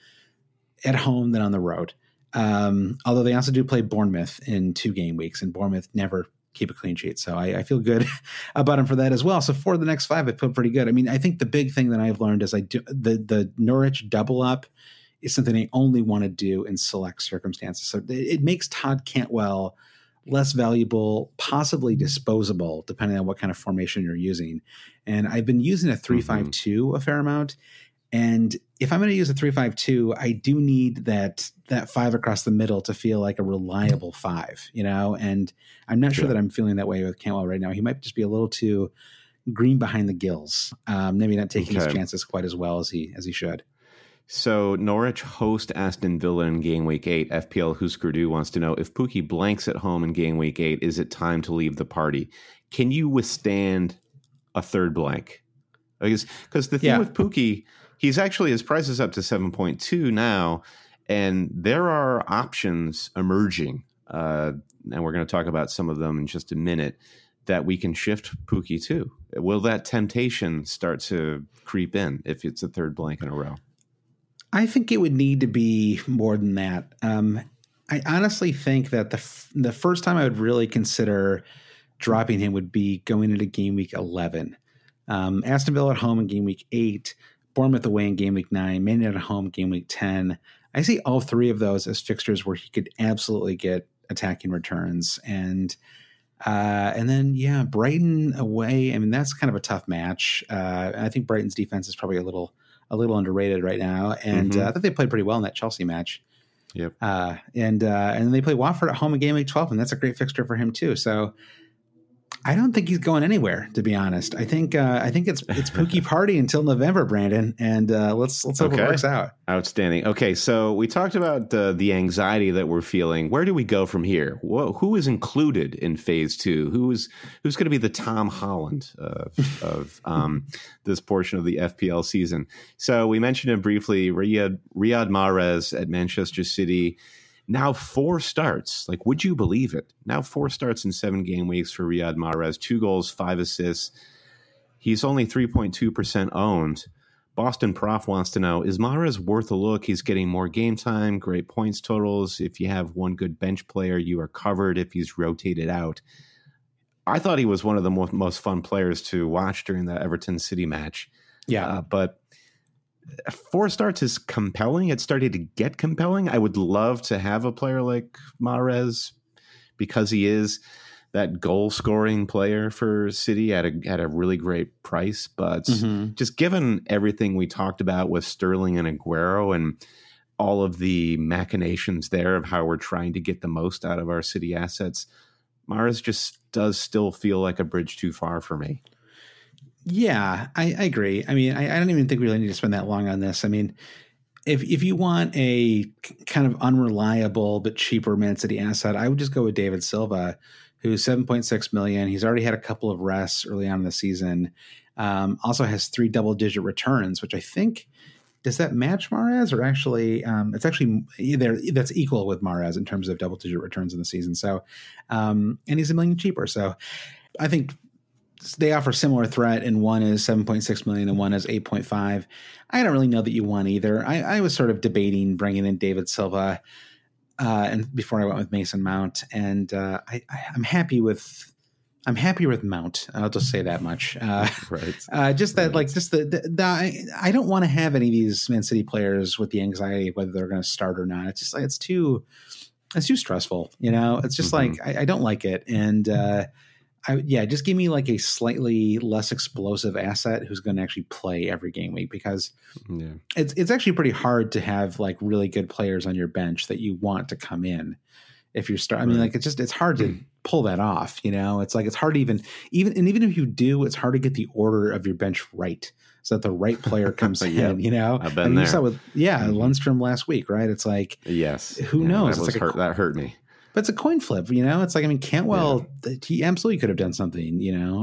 at home than on the road. Although they also do play Bournemouth in 2 game weeks, and Bournemouth never keep a clean sheet. So I feel good about him for that as well. So for the next 5, I feel pretty good. I mean, I think the big thing that I've learned is the Norwich double up is something I only want to do in select circumstances. So it makes Todd Cantwell less valuable, possibly disposable, depending on what kind of formation you're using. And I've been using a 3-5-2 a fair amount. And if I'm going to use a 3-5-2, I do need that 5 across the middle to feel like a reliable 5, and I'm not sure that I'm feeling that way with Cantwell right now. He might just be a little too green behind the gills, maybe not taking his chances quite as well as he should. So Norwich host Aston Villa in game week 8. FPL Husker Du wants to know, if Pukki blanks at home in game week 8, is it time to leave the party? Can you withstand a third blank? Because the thing with Pukki, he's actually, his price is up to 7.2 now, and there are options emerging, and we're going to talk about some of them in just a minute, that we can shift Pukki to. Will that temptation start to creep in if it's a third blank in a row? I think it would need to be more than that. I honestly think that the first time I would really consider dropping him would be going into game week 11. Aston Villa at home in game week 8, Bournemouth away in game week 9, Man United at home game week 10. I see all 3 of those as fixtures where he could absolutely get attacking returns. And then, Brighton away. I mean, that's kind of a tough match. I think Brighton's defense is probably a little underrated right now. And I thought they played pretty well in that Chelsea match. Yep. And then they play Watford at home in game week 12, and that's a great fixture for him too. So I don't think he's going anywhere, to be honest. I think it's Pukki party until November, Brandon, and let's hope it works out. Outstanding. Okay, so we talked about the anxiety that we're feeling. Where do we go from here? Who is included in phase 2? Who's going to be the Tom Holland of this portion of the FPL season? So we mentioned it briefly. Riyad Mahrez at Manchester City. Now 4 starts. Like, would you believe it? Now 4 starts in 7 game weeks for Riyad Mahrez. 2 goals, 5 assists. He's only 3.2% owned. Boston Prof wants to know, is Mahrez worth a look? He's getting more game time, great points totals. If you have one good bench player, you are covered if he's rotated out. I thought he was one of the most fun players to watch during the Everton City match. Yeah. But 4 starts is compelling. It started to get compelling. I would love to have a player like Mahrez because he is that goal-scoring player for City at a really great price. But just given everything we talked about with Sterling and Aguero and all of the machinations there of how we're trying to get the most out of our City assets, Mahrez just does still feel like a bridge too far for me. Yeah, I agree. I mean, I don't even think we really need to spend that long on this. I mean, if you want a kind of unreliable but cheaper Man City asset, I would just go with David Silva, who's 7.6 million. He's already had a couple of rests early on in the season. Also has 3 double-digit returns, which I think, does that match Mahrez, or actually it's actually either that's equal with Mahrez in terms of double-digit returns in the season. So, and he's $1 million cheaper. So I think they offer similar threat, and one is 7.6 million and one is 8.5. I don't really know that you want either. I was sort of debating bringing in David Silva and before I went with Mason Mount, and I'm happy with Mount. I'll just say that much. Right. Just that, like, just I don't want to have any of these Man City players with the anxiety of whether they're going to start or not. It's just like it's too stressful. It's just like I don't like it, and just give me like a slightly less explosive asset who's going to actually play every game week, because it's actually pretty hard to have like really good players on your bench that you want to come in if you're I mean, like it's hard to pull that off. It's like, it's hard to even if you do, it's hard to get the order of your bench right so that the right player comes in, I've been there. You saw with, Lundstrom last week, right? It's like, yes, who knows? That hurt me. But it's a coin flip, It's like, I mean, Cantwell, he absolutely could have done something,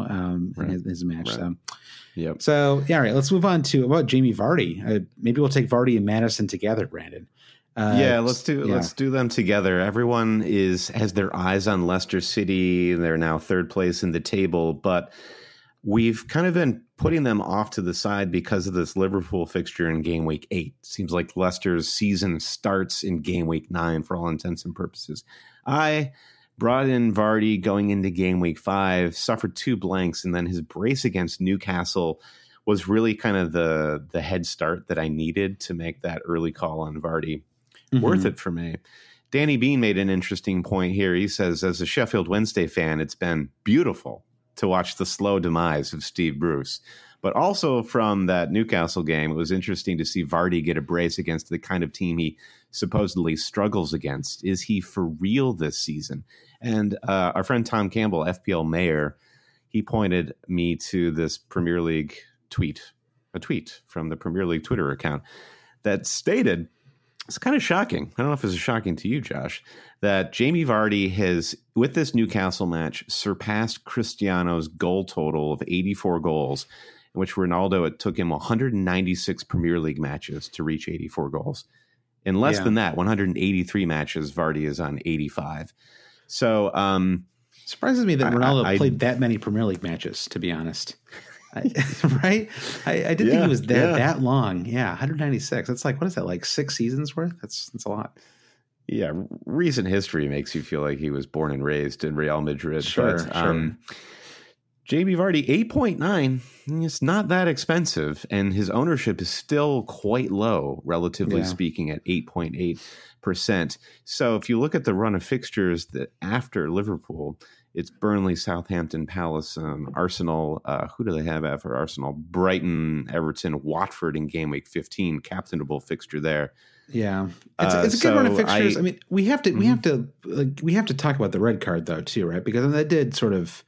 in his match. Right. So, yep. So, all right, let's move on to about Jamie Vardy. Maybe we'll take Vardy and Madison together, Brandon. Let's do them together. Everyone has their eyes on Leicester City. They're now third place in the table, but we've kind of been putting them off to the side because of this Liverpool fixture in game week 8. Seems like Leicester's season starts in game week 9 for all intents and purposes. I brought in Vardy going into game week 5, suffered 2 blanks, and then his brace against Newcastle was really kind of the head start that I needed to make that early call on Vardy. Worth it for me. Danny Bean made an interesting point here. He says, as a Sheffield Wednesday fan, it's been beautiful to watch the slow demise of Steve Bruce. But also from that Newcastle game, it was interesting to see Vardy get a brace against the kind of team he supposedly struggles against. Is he for real this season? And our friend Tom Campbell, FPL Mayor, he pointed me to this Premier League a tweet from the Premier League Twitter account that stated, it's kind of shocking. I don't know if it's shocking to you, Josh, that Jamie Vardy has, with this Newcastle match, surpassed Cristiano's goal total of 84 goals, in which Ronaldo, it took him 196 Premier League matches to reach 84 goals. In less than that, 183 matches, Vardy is on 85. So, surprises me that Ronaldo played that many Premier League matches, to be honest. Right? I didn't think he was that long. Yeah, 196. That's like, what is that, like 6 seasons worth? That's a lot. Yeah, recent history makes you feel like he was born and raised in Real Madrid. Sure. Jamie Vardy, 8.9. It's not that expensive, and his ownership is still quite low, relatively speaking, at 8.8%. So if you look at the run of fixtures that after Liverpool, it's Burnley, Southampton, Palace, Arsenal. Who do they have after Arsenal? Brighton, Everton, Watford in game week 15, captainable fixture there. Yeah, it's a good run of fixtures. I mean, we have to talk about the red card though too, right? Because that did sort of,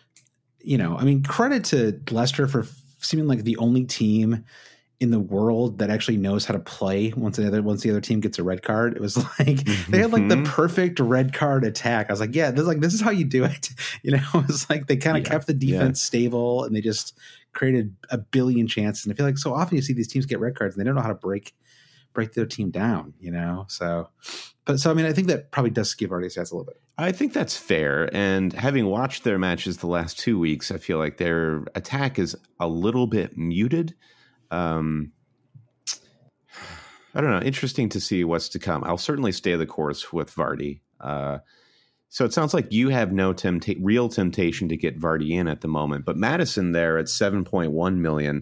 credit to Leicester for seeming like the only team in the world that actually knows how to play once the other team gets a red card. It was like they had like the perfect red card attack. I was like, yeah, this is how you do it. It's like they kind of kept the defense stable and they just created a billion chances. And I feel like so often you see these teams get red cards and they don't know how to break their team down, So I mean, I think that probably does give Vardy stats a little bit. I think that's fair. And having watched their matches the last 2 weeks, I feel like their attack is a little bit muted. I don't know. Interesting to see what's to come. I'll certainly stay the course with Vardy. So it sounds like you have no real temptation to get Vardy in at the moment. But Madison there at 7.1 million,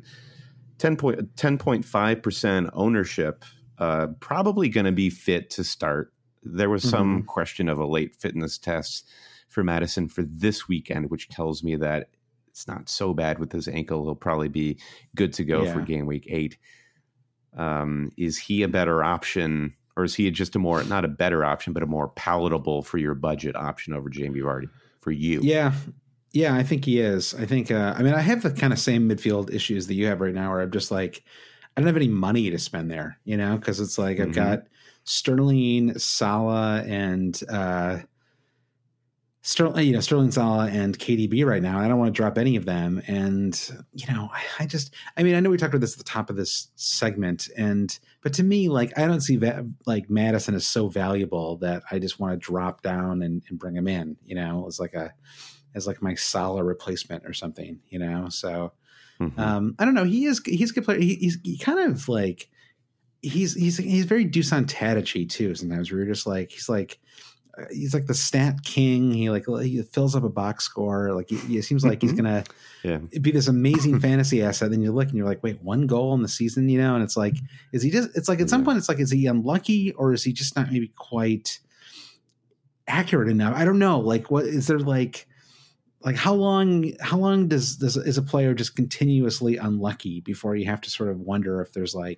10.5% ownership, probably going to be fit to start. There was some question of a late fitness test for Madison for this weekend, which tells me that it's not so bad with his ankle. He'll probably be good to go for game week 8. Is he a better option, or is he just not a better option, but a more palatable for your budget option over Jamie Vardy for you? Yeah, I think he is. I think, I have the kind of same midfield issues that you have right now, where I'm just like, I don't have any money to spend there, because it's like I've got Sterling, Salah, and Sterling, Salah, and KDB right now. I don't want to drop any of them. And, I know we talked about this at the top of this segment, but to me, like, I don't see like Madison is so valuable that I just want to drop down and bring him in, as like my Salah replacement or something, So I don't know. He's a good player. He kind of like, he's very Dusan Tadic too. Sometimes where you're just like, he's like the stat king. He fills up a box score. Like it seems like he's gonna be this amazing fantasy asset. Then you look and you're like, wait, 1 goal in the season, And it's like, is he just? It's like at some point, it's like, is he unlucky or is he just not maybe quite accurate enough? I don't know. Like, what is there like? Like how long is a player just continuously unlucky before you have to sort of wonder if there's like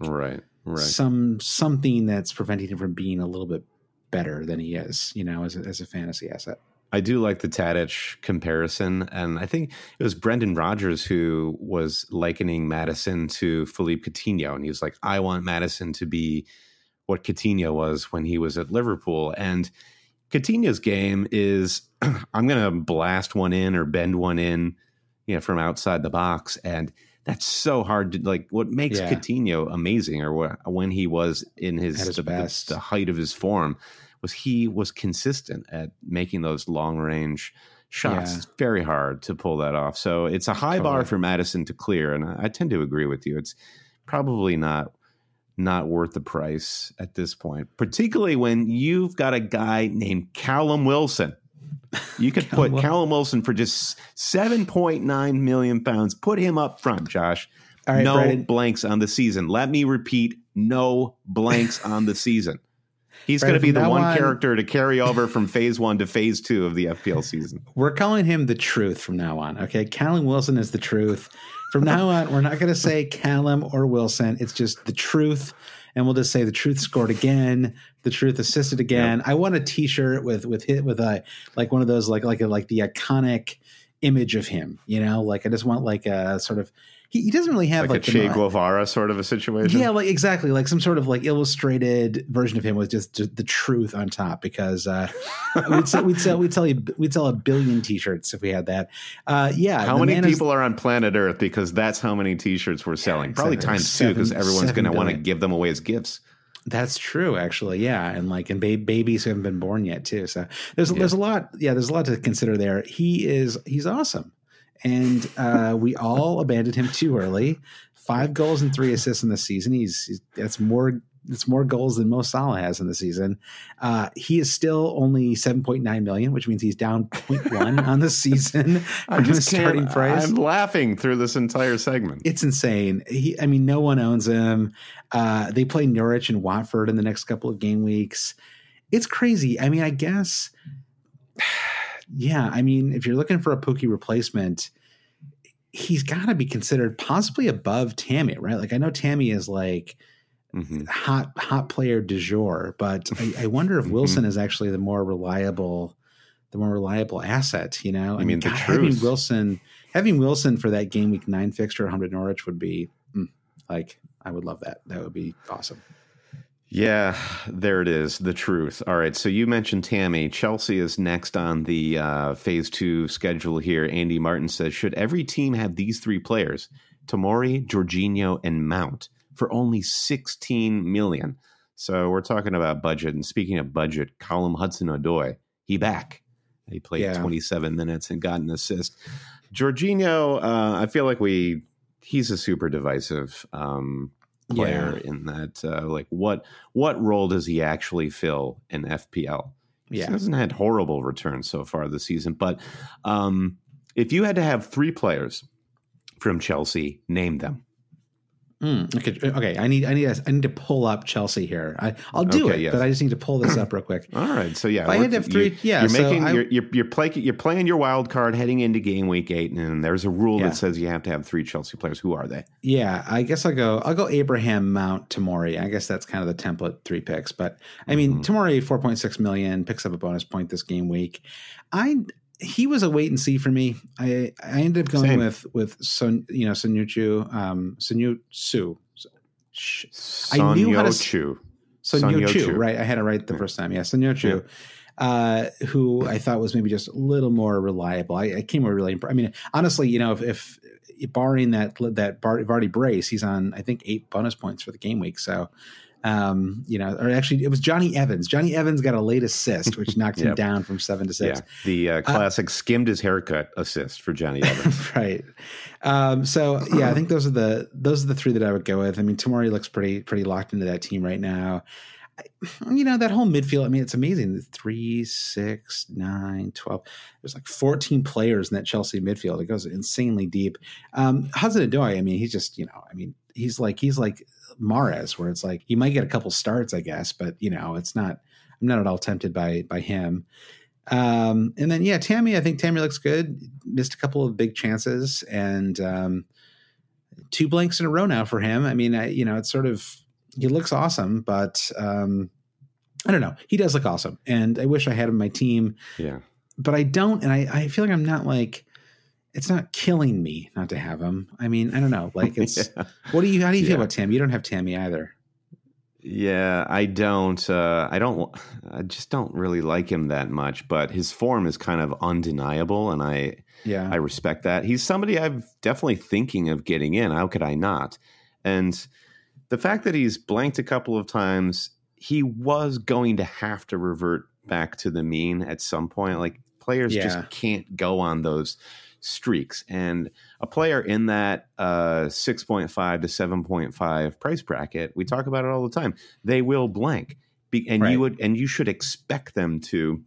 something that's preventing him from being a little bit better than he is, as a fantasy asset. I do like the Tadic comparison, and I think it was Brendan Rodgers who was likening Maddison to Philippe Coutinho, and he was like, I want Maddison to be what Coutinho was when he was at Liverpool. And Coutinho's game is, I'm going to blast one in or bend one in, from outside the box, and that's so hard to, like, what makes Coutinho amazing, or when he was in the height of his form, was he was consistent at making those long range shots. It's very hard to pull that off. So it's a high bar for Maddison to clear. And I tend to agree with you. It's probably not worth the price at this point, particularly when you've got a guy named Callum Wilson. You could put Callum Wilson for just 7.9 million pounds. Put him up front, Josh. All right, no Brandon. Blanks on the season. Let me repeat, no blanks on the season. He's going to be the one character to carry over from phase 1 to phase 2 of the FPL season. We're calling him the truth from now on. Okay. Callum Wilson is the truth. From now on, we're not going to say Callum or Wilson. It's just the truth. And we'll just say the truth scored again. The truth assisted again. Yep. I want a T-shirt with a, like one of those, like the iconic image of him, like I just want like a sort of, he doesn't really have like a Che Guevara sort of a situation. Yeah, like exactly, like some sort of like illustrated version of him with just the truth on top. Because we'd sell a billion T-shirts if we had that. How many people are on planet Earth? Because that's how many T-shirts we're selling. Probably times 2, because everyone's going to want to give them away as gifts. That's true, actually. Yeah, and babies who haven't been born yet too. So there's a lot. Yeah, there's a lot to consider there. He's awesome. And we all abandoned him too early. 5 goals and 3 assists in the season. That's more goals than Mo Salah has in the season. He is still only 7.9 million, which means he's down 0.1 on the season from his starting price. I'm laughing through this entire segment. It's insane. No one owns him. They play Norwich and Watford in the next couple of game weeks. It's crazy. I guess. Yeah, if you're looking for a Pookie replacement, he's got to be considered possibly above Tammy, right? Like I know Tammy is like hot player du jour, but I wonder if Wilson is actually the more reliable asset. The truth. Having Wilson for that game week 9 fixture at 100 Norwich would be I would love that. That would be awesome. Yeah, there it is. The truth. All right. So you mentioned Tammy. Chelsea is next on the phase 2 schedule here. Andy Martin says, should every team have these 3 players, Tomori, Jorginho, and Mount, for only 16 million? So we're talking about budget. And speaking of budget, Callum Hudson-Odoi, he back. He played 27 minutes and got an assist. Jorginho, I feel like he's a super divisive player in that, what role does he actually fill in FPL? He hasn't had horrible returns so far this season, but if you had to have 3 players from Chelsea, name them. Okay. I need to pull up Chelsea here. I'll do it, but I just need to pull this up real quick. All right. So if I had to have 3. You're playing your wild card heading into game week 8, and there's a rule that says you have to have 3 Chelsea players. Who are they? Yeah, I guess I'll go Abraham, Mount, Tomori. I guess that's kind of the template 3 picks. But Tomori 4.6 million picks up a bonus point this game week. He was a wait and see for me. I ended up going with Sonyochu. I knew how to Sonyochu, right? I had it right the first time. Yeah, Sonyochu, who I thought was maybe just a little more reliable. I came away really. Honestly, if barring that Vardy brace, he's on I think 8 bonus points for the game week. So. Or actually it was Johnny Evans. Johnny Evans got a late assist, which knocked him down from 7 to 6. Yeah. The classic skimmed his haircut assist for Johnny Evans. Right. I think those are the 3 that I would go with. Tomori looks pretty locked into that team right now. That whole midfield, it's amazing. 3, 6, 9, 12. There's like 14 players in that Chelsea midfield. It goes insanely deep. Hudson-Odoi, he's just, he's like Mahrez, where it's like he might get a couple starts, I guess, but it's not. I'm not at all tempted by him. And then Tammy. I think Tammy looks good. Missed a couple of big chances, and 2 blanks in a row now for him. It's sort of he looks awesome, but I don't know. He does look awesome, and I wish I had him on my team. Yeah. but I don't, and I feel like I'm not like, it's not killing me not to have him. I mean, I don't know. Like it's, Yeah. how do you feel about Tammy? You don't have Tammy either. Yeah, I don't. I just don't really like him that much. But his form is kind of undeniable, and I respect that. He's somebody I'm definitely thinking of getting in. How could I not? And the fact that he's blanked a couple of times, he was going to have to revert back to the mean at some point. Like players just can't go on those streaks, and a player in that 6.5 to 7.5 price bracket, we talk about it all the time, they will blank, and you should expect them to.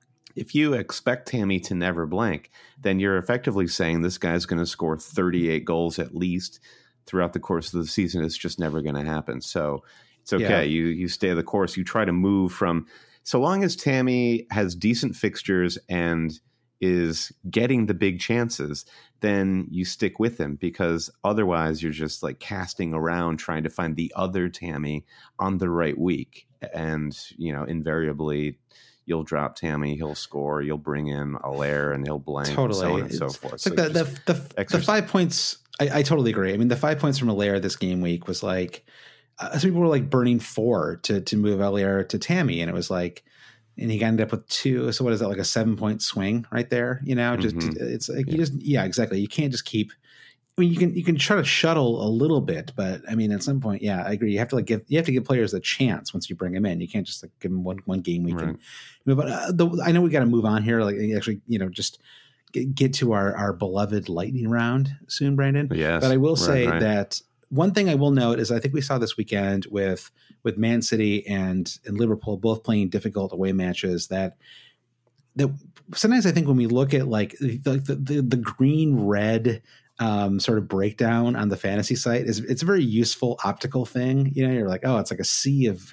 If you expect Tammy to never blank, then you're effectively saying this guy's going to score 38 goals at least throughout the course of the season. It's just never going to happen. So it's okay. You stay the course. You try to move from, so long as Tammy has decent fixtures and is getting the big chances, then you stick with him, because otherwise you're just like casting around trying to find the other Tammy on the right week. And, invariably you'll drop Tammy, he'll score, you'll bring in Allaire and he'll blank, and so on and so forth. It's like the 5 points. I totally agree. I mean, the 5 points from Allaire this game week was like, some people were like burning 4 to move Allaire to Tammy. And it was like, and he ended up with 2. So what is that, like a 7-point swing right there? Just it's like exactly. You can't just keep. I mean, you can try to shuttle a little bit, but I mean, at some point, I agree. You have to give players a chance once you bring them in. You can't just like give them one game week and move on. I know we got to move on here. Like actually, just get to our beloved lightning round soon, Brandon. Yes, but I will say that one thing I will note is I think we saw this weekend with Man City and Liverpool both playing difficult away matches that sometimes I think when we look at like the green red sort of breakdown on the fantasy site it's a very useful optical thing. You're like, oh, it's like a sea of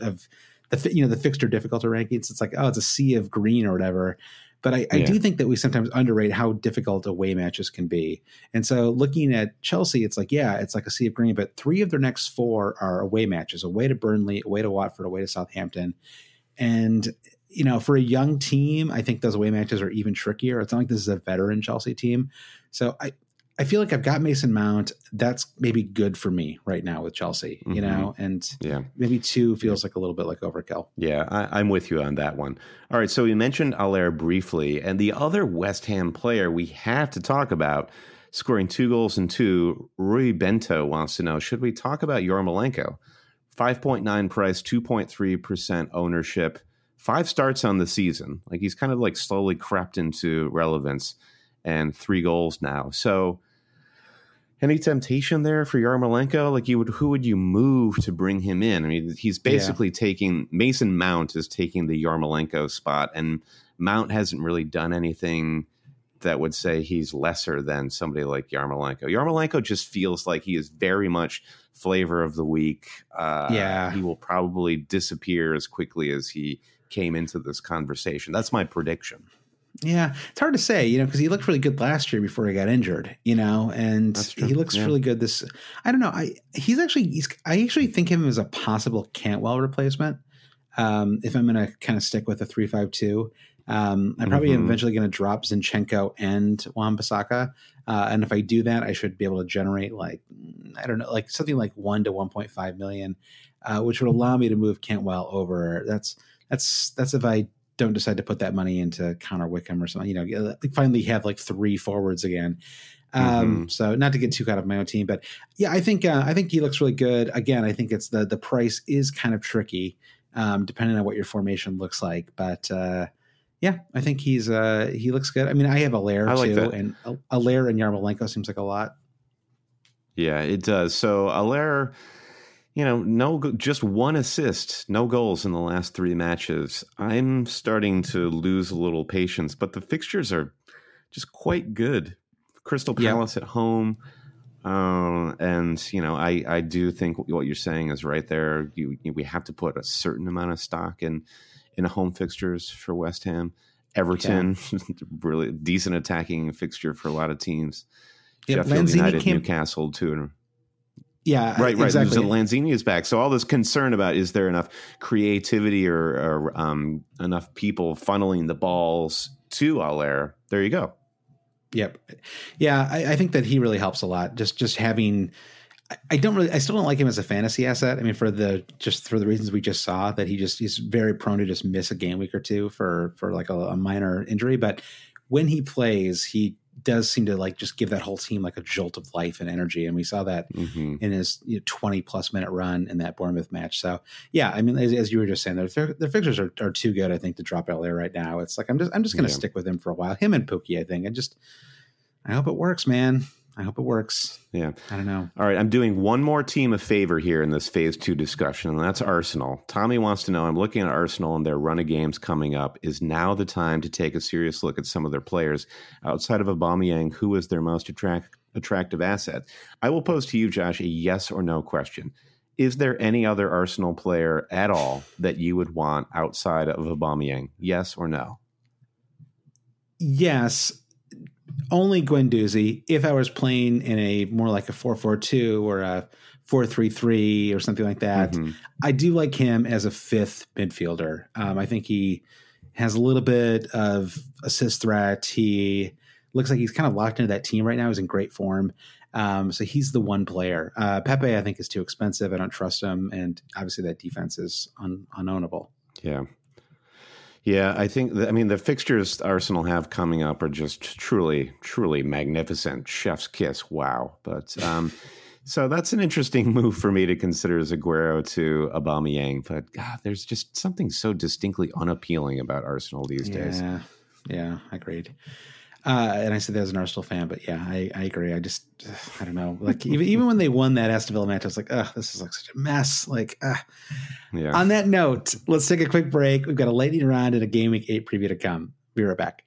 the fixture difficulty rankings. It's like, oh, it's a sea of green or whatever. But I do think that we sometimes underrate how difficult away matches can be. And so looking at Chelsea, it's like, it's like a sea of green, but 3 of their next 4 are away matches: away to Burnley, away to Watford, away to Southampton. And, for a young team, I think those away matches are even trickier. It's not like this is a veteran Chelsea team. So I feel like I've got Mason Mount. That's maybe good for me right now with Chelsea, and maybe 2 feels like a little bit like overkill. Yeah, I'm with you on that one. All right, so we mentioned Allaire briefly, and the other West Ham player we have to talk about, scoring 2 goals and 2, Rui Bento wants to know, should we talk about Yarmolenko? 5.9 price, 2.3% ownership, 5 starts on the season. Like he's kind of like slowly crept into relevance, and 3 goals now. So any temptation there for Yarmolenko? Like who would you move to bring him in? I mean, he's basically taking, Mason Mount is taking the Yarmolenko spot, and Mount hasn't really done anything that would say he's lesser than somebody like Yarmolenko. Yarmolenko just feels like he is very much flavor of the week. He will probably disappear as quickly as he came into this conversation. That's my prediction. Yeah, it's hard to say, because he looked really good last year before he got injured, and he looks really good this. I don't know. I actually think him as a possible Cantwell replacement. If I'm going to kind of stick with a 3-5-2, I'm probably eventually going to drop Zinchenko and Wan-Bissaka. And if I do that, I should be able to generate something like 1 to 1.5 million, which would allow me to move Cantwell over. That's if I don't decide to put that money into Connor Wickham or something, finally have like 3 forwards again. So not to get too caught up in my own team, but I think he looks really good. Again, I think it's the price is kind of tricky, depending on what your formation looks like. But I think he looks good. I mean, I have Allaire too, that. And Allaire and Yarmolenko seems like a lot. Yeah, it does. So Allaire, just 1 assist, no goals in the last 3 matches. I'm starting to lose a little patience, but the fixtures are just quite good. Crystal Palace at home. And, I do think what you're saying is right there. We have to put a certain amount of stock in home fixtures for West Ham. Everton, really decent attacking fixture for a lot of teams. Sheffield United, Newcastle too. Yeah, right. Exactly. So Lanzini is back. So all this concern about is there enough creativity or enough people funneling the balls to Haller? There you go. Yep. Yeah, I think that he really helps a lot. Just having. I still don't like him as a fantasy asset. I mean, for the reasons we just saw, that he's very prone to just miss a game week or two for like a minor injury. But when he plays, he does seem to like just give that whole team like a jolt of life and energy. And we saw that in his 20 plus minute run in that Bournemouth match. So yeah, I mean, as you were just saying, their fixtures are too good, I think, to drop out there right now. It's like, I'm just going to stick with him for a while. Him and Pookie, I think. I hope it works, man. I hope it works. Yeah. I don't know. All right. I'm doing one more team a favor here in this phase 2 discussion, and that's Arsenal. Tommy wants to know, I'm looking at Arsenal and their run of games coming up. Is now the time to take a serious look at some of their players? Outside of Aubameyang, who is their most attractive asset? I will pose to you, Josh, a yes or no question. Is there any other Arsenal player at all that you would want outside of Aubameyang? Yes or no? Yes. Only Guendouzi. If I was playing in a more like a 4-4-2 or a 4-3-3 or something like that, I do like him as a fifth midfielder. I think he has a little bit of assist threat. He looks like he's kind of locked into that team right now. He's in great form. So he's the one player. Pepe, I think, is too expensive. I don't trust him. And obviously that defense is unownable. Yeah. Yeah, I think, the fixtures Arsenal have coming up are just truly, truly magnificent. Chef's kiss. Wow. But so that's an interesting move for me to consider as Aguero to Aubameyang. But God, there's just something so distinctly unappealing about Arsenal these days. Yeah, agreed. And I said that as an Arsenal fan, but yeah, I agree. I don't know. Like even when they won that Aston Villa match, I was like, this is like such a mess. Like, Yeah. On that note, let's take a quick break. We've got a lightning round and a Game Week 8 preview to come. Be right back.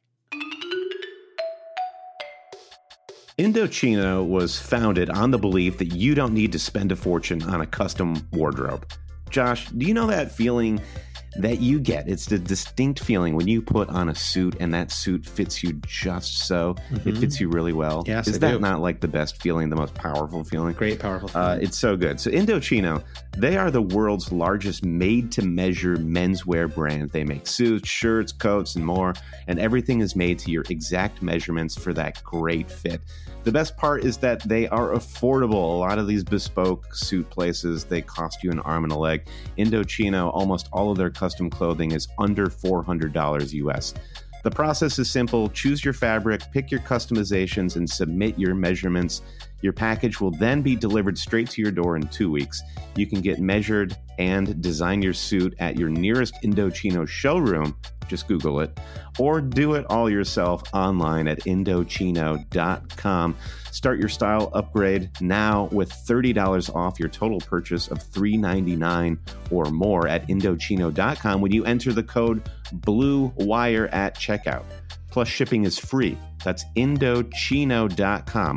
Indochino was founded on the belief that you don't need to spend a fortune on a custom wardrobe. Josh, do you know that feeling that you get? It's the distinct feeling when you put on a suit and that suit fits you just so. It fits you really well. Yes, Is that not like the best feeling, the most powerful feeling? Great, powerful feeling. It's so good. So Indochino, they are the world's largest made-to-measure menswear brand. They make suits, shirts, coats, and more, and everything is made to your exact measurements for that great fit. The best part is that they are affordable. A lot of these bespoke suit places, they cost you an arm and a leg. Indochino, almost all of their custom clothing is under $400 US. The process is simple. Choose your fabric, pick your customizations, and submit your measurements. Your package will then be delivered straight to your door in 2 weeks. You can get measured and design your suit at your nearest Indochino showroom. Just Google it. Or do it all yourself online at Indochino.com. Start your style upgrade now with $30 off your total purchase of $399 or more at Indochino.com when you enter the code BLUEWIRE at checkout. Plus shipping is free. That's Indochino.com,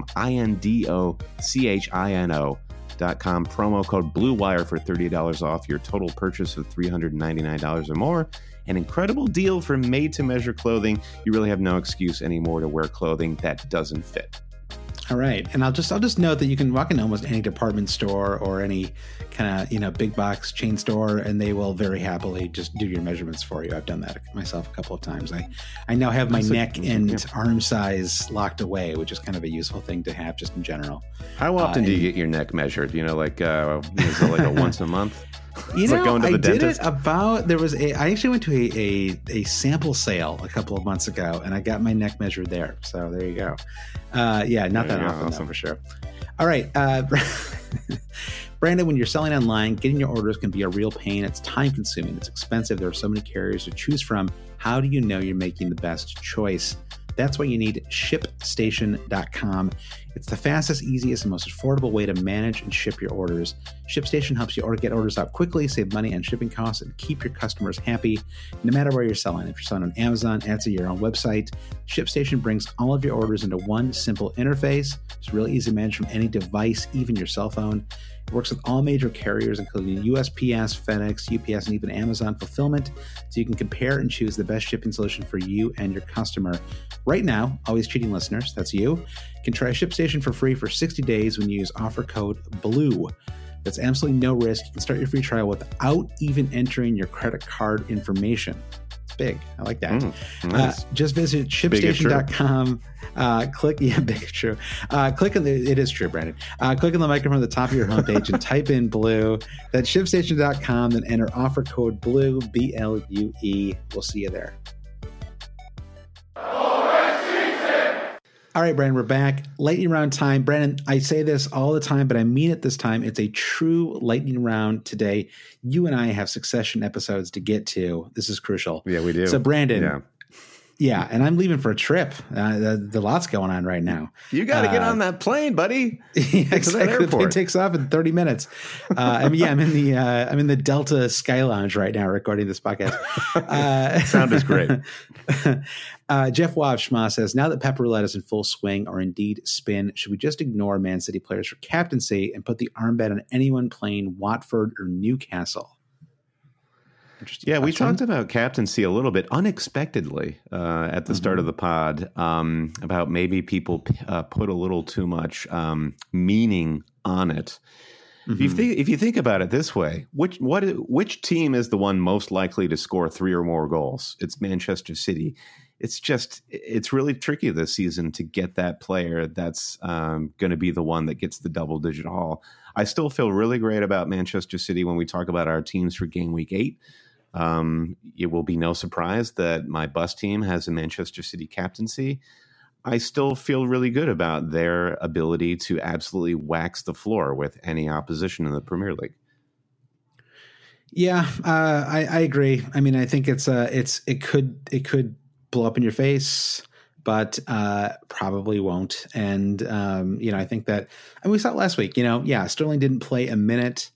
Indochino.com, promo code BLUEWIRE for $30 off your total purchase of $399 or more. An incredible deal for made-to-measure clothing. You really have no excuse anymore to wear clothing that doesn't fit. All right. And I'll just note that you can walk into almost any department store or any kind of, big box chain store, and they will very happily just do your measurements for you. I've done that myself a couple of times. I now have my neck and arm size locked away, which is kind of a useful thing to have just in general. How often do you get your neck measured? Is it like a once a month? Like going to the did dentist? it I actually went to a sample sale a couple of months ago, and I got my neck measured there. So there you go. Not that often, though, for sure. All right. Brandon, when you're selling online, getting your orders can be a real pain. It's time consuming. It's expensive. There are so many carriers to choose from. How do you know you're making the best choice? That's why you need ShipStation.com. It's the fastest, easiest, and most affordable way to manage and ship your orders. ShipStation helps you get orders out quickly, save money on shipping costs, and keep your customers happy no matter where you're selling. If you're selling on Amazon, Etsy, your own website, ShipStation brings all of your orders into one simple interface. It's really easy to manage from any device, even your cell phone. It works with all major carriers, including USPS, FedEx, UPS, and even Amazon Fulfillment, so you can compare and choose the best shipping solution for you and your customer. Right now, Always Cheating listeners, that's you, can try ShipStation ShipStation for free for 60 days when you use offer code BLUE. That's absolutely no risk. You can start your free trial without even entering your credit card information. It's big. I like that. Nice. Just visit ShipStation.com. Click, yeah, big true. Click on it is true, Brandon. Click on the microphone at the top of your homepage and type in BLUE. That's ShipStation.com, then enter offer code BLUE, BLUE. We'll see you there. All right, Brandon, we're back. Lightning round time. Brandon, I say this all the time, but I mean it this time. It's a true lightning round today. You and I have Succession episodes to get to. This is crucial. Yeah, we do. So, Brandon, yeah, and I'm leaving for a trip. The lot's going on right now. You got to get on that plane, buddy. Yeah, exactly. The plane takes off in 30 minutes. I'm in the Delta Sky Lounge right now recording this podcast. Sound is great. Jeff Wavschma says, now that Pep Roulette is in full swing or indeed spin, should we just ignore Man City players for captaincy and put the armband on anyone playing Watford or Newcastle? Yeah, we talked about captaincy a little bit unexpectedly at the start of the pod about maybe people put a little too much meaning on it. If you think about it this way, which team is the one most likely to score 3 or more goals? It's Manchester City. It's really tricky this season to get that player that's going to be the one that gets the double-digit haul. I still feel really great about Manchester City when we talk about our teams for game week 8. It will be no surprise that my bus team has a Manchester City captaincy. I still feel really good about their ability to absolutely wax the floor with any opposition in the Premier League. Yeah, I agree. I mean, I think it could blow up in your face, but probably won't. And I think that, and we saw it last week. Sterling didn't play a minute.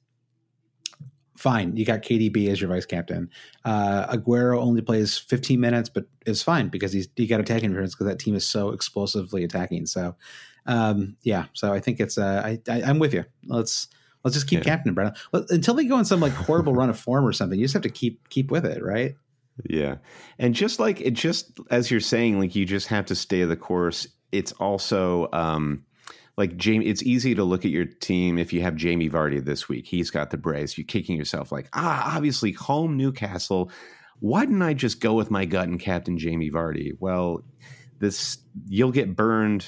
Fine, you got KDB as your vice captain. Aguero only plays 15 minutes, but it's fine because he got attacking interference because that team is so explosively attacking. So, So I think it's I'm with you. Let's just keep captaining Brennan until they go in some like horrible run of form or something. You just have to keep with it, right? Yeah, and just as you're saying, like you just have to stay the course. It's also like Jamie, it's easy to look at your team if you have Jamie Vardy this week. He's got the brace. You're kicking yourself like, obviously home Newcastle. Why didn't I just go with my gut and captain Jamie Vardy? Well, you'll get burned.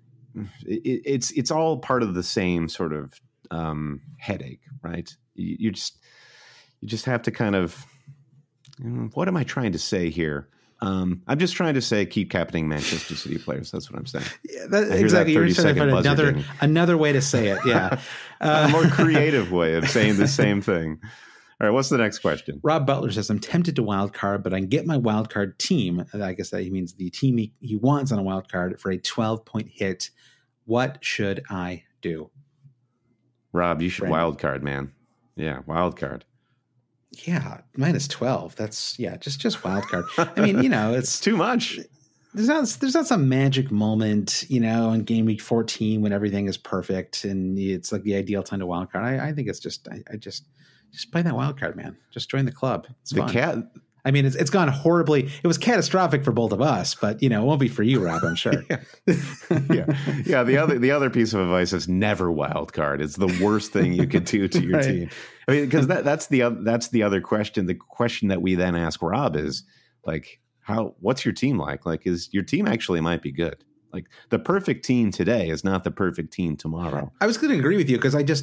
It's all part of the same sort of headache, right? You just have to kind of. What am I trying to say here? I'm just trying to say keep captaining Manchester City players. That's what I'm saying. Yeah, exactly. You're trying to find another way to say it. Yeah. A more creative way of saying the same thing. All right, what's the next question? Rob Butler says, I'm tempted to wild card, but I can get my wild card team. I guess that he means the team he wants on a wild card for a 12-point hit. What should I do? Rob, you should wild card, man. Yeah, wild card. Yeah, minus 12. That's just wild card. I mean, it's too much. There's not some magic moment, in game week 14 when everything is perfect and it's like the ideal time to wild card. I think it's just play that wild card, man. Just join the club. It's fun. I mean, it's gone horribly. It was catastrophic for both of us, but it won't be for you, Rob. I'm sure. Yeah. The other piece of advice is never wild card. It's the worst thing you could do to your team. I mean, because that's the other question. The question that we then ask Rob is like, what's your team like? Like, is your team actually might be good? Like the perfect team today is not the perfect team tomorrow. I was going to agree with you because I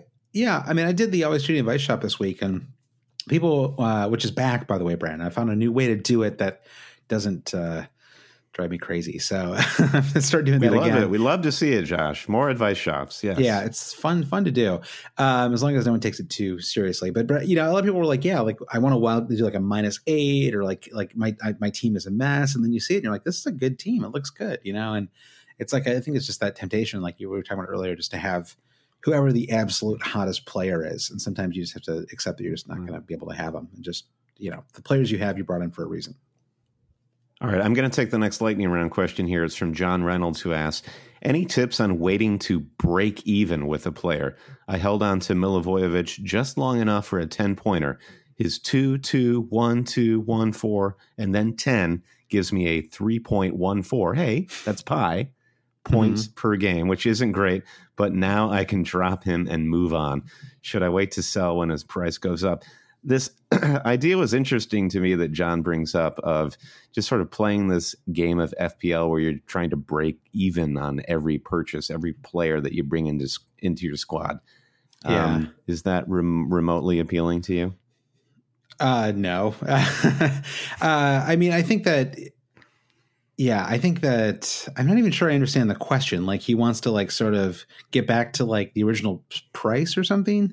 did the Always Treating Advice shop this week and. People, which is back, by the way, Brandon. I found a new way to do it that doesn't drive me crazy. So I'm going to start doing that again. We love to see it, Josh. More advice shops. Yes. Yeah, it's fun to do as long as no one takes it too seriously. But a lot of people were like, yeah, like I want to do like a -8 or like my team is a mess. And then you see it and you're like, this is a good team. It looks good, And it's like, I think it's just that temptation, like you were talking about earlier, just to have whoever the absolute hottest player is. And sometimes you just have to accept that you're just not going to be able to have them. And just, the players you have, you brought in for a reason. All right. I'm going to take the next lightning round question here. It's from John Reynolds, who asks, any tips on waiting to break even with a player? I held on to Milivojevic just long enough for a 10-pointer. His 2-2, 1-2, 1-4, and then 10 gives me a 3.14. Hey, that's pi. points per game, which isn't great, but now I can drop him and move on. Should I wait to sell when his price goes up? This idea was interesting to me that John brings up of just sort of playing this game of FPL where you're trying to break even on every purchase, every player that you bring into your squad. Yeah. Is that remotely appealing to you? No. I mean, I think that I'm not even sure I understand the question. Like, he wants to like sort of get back to like the original price or something.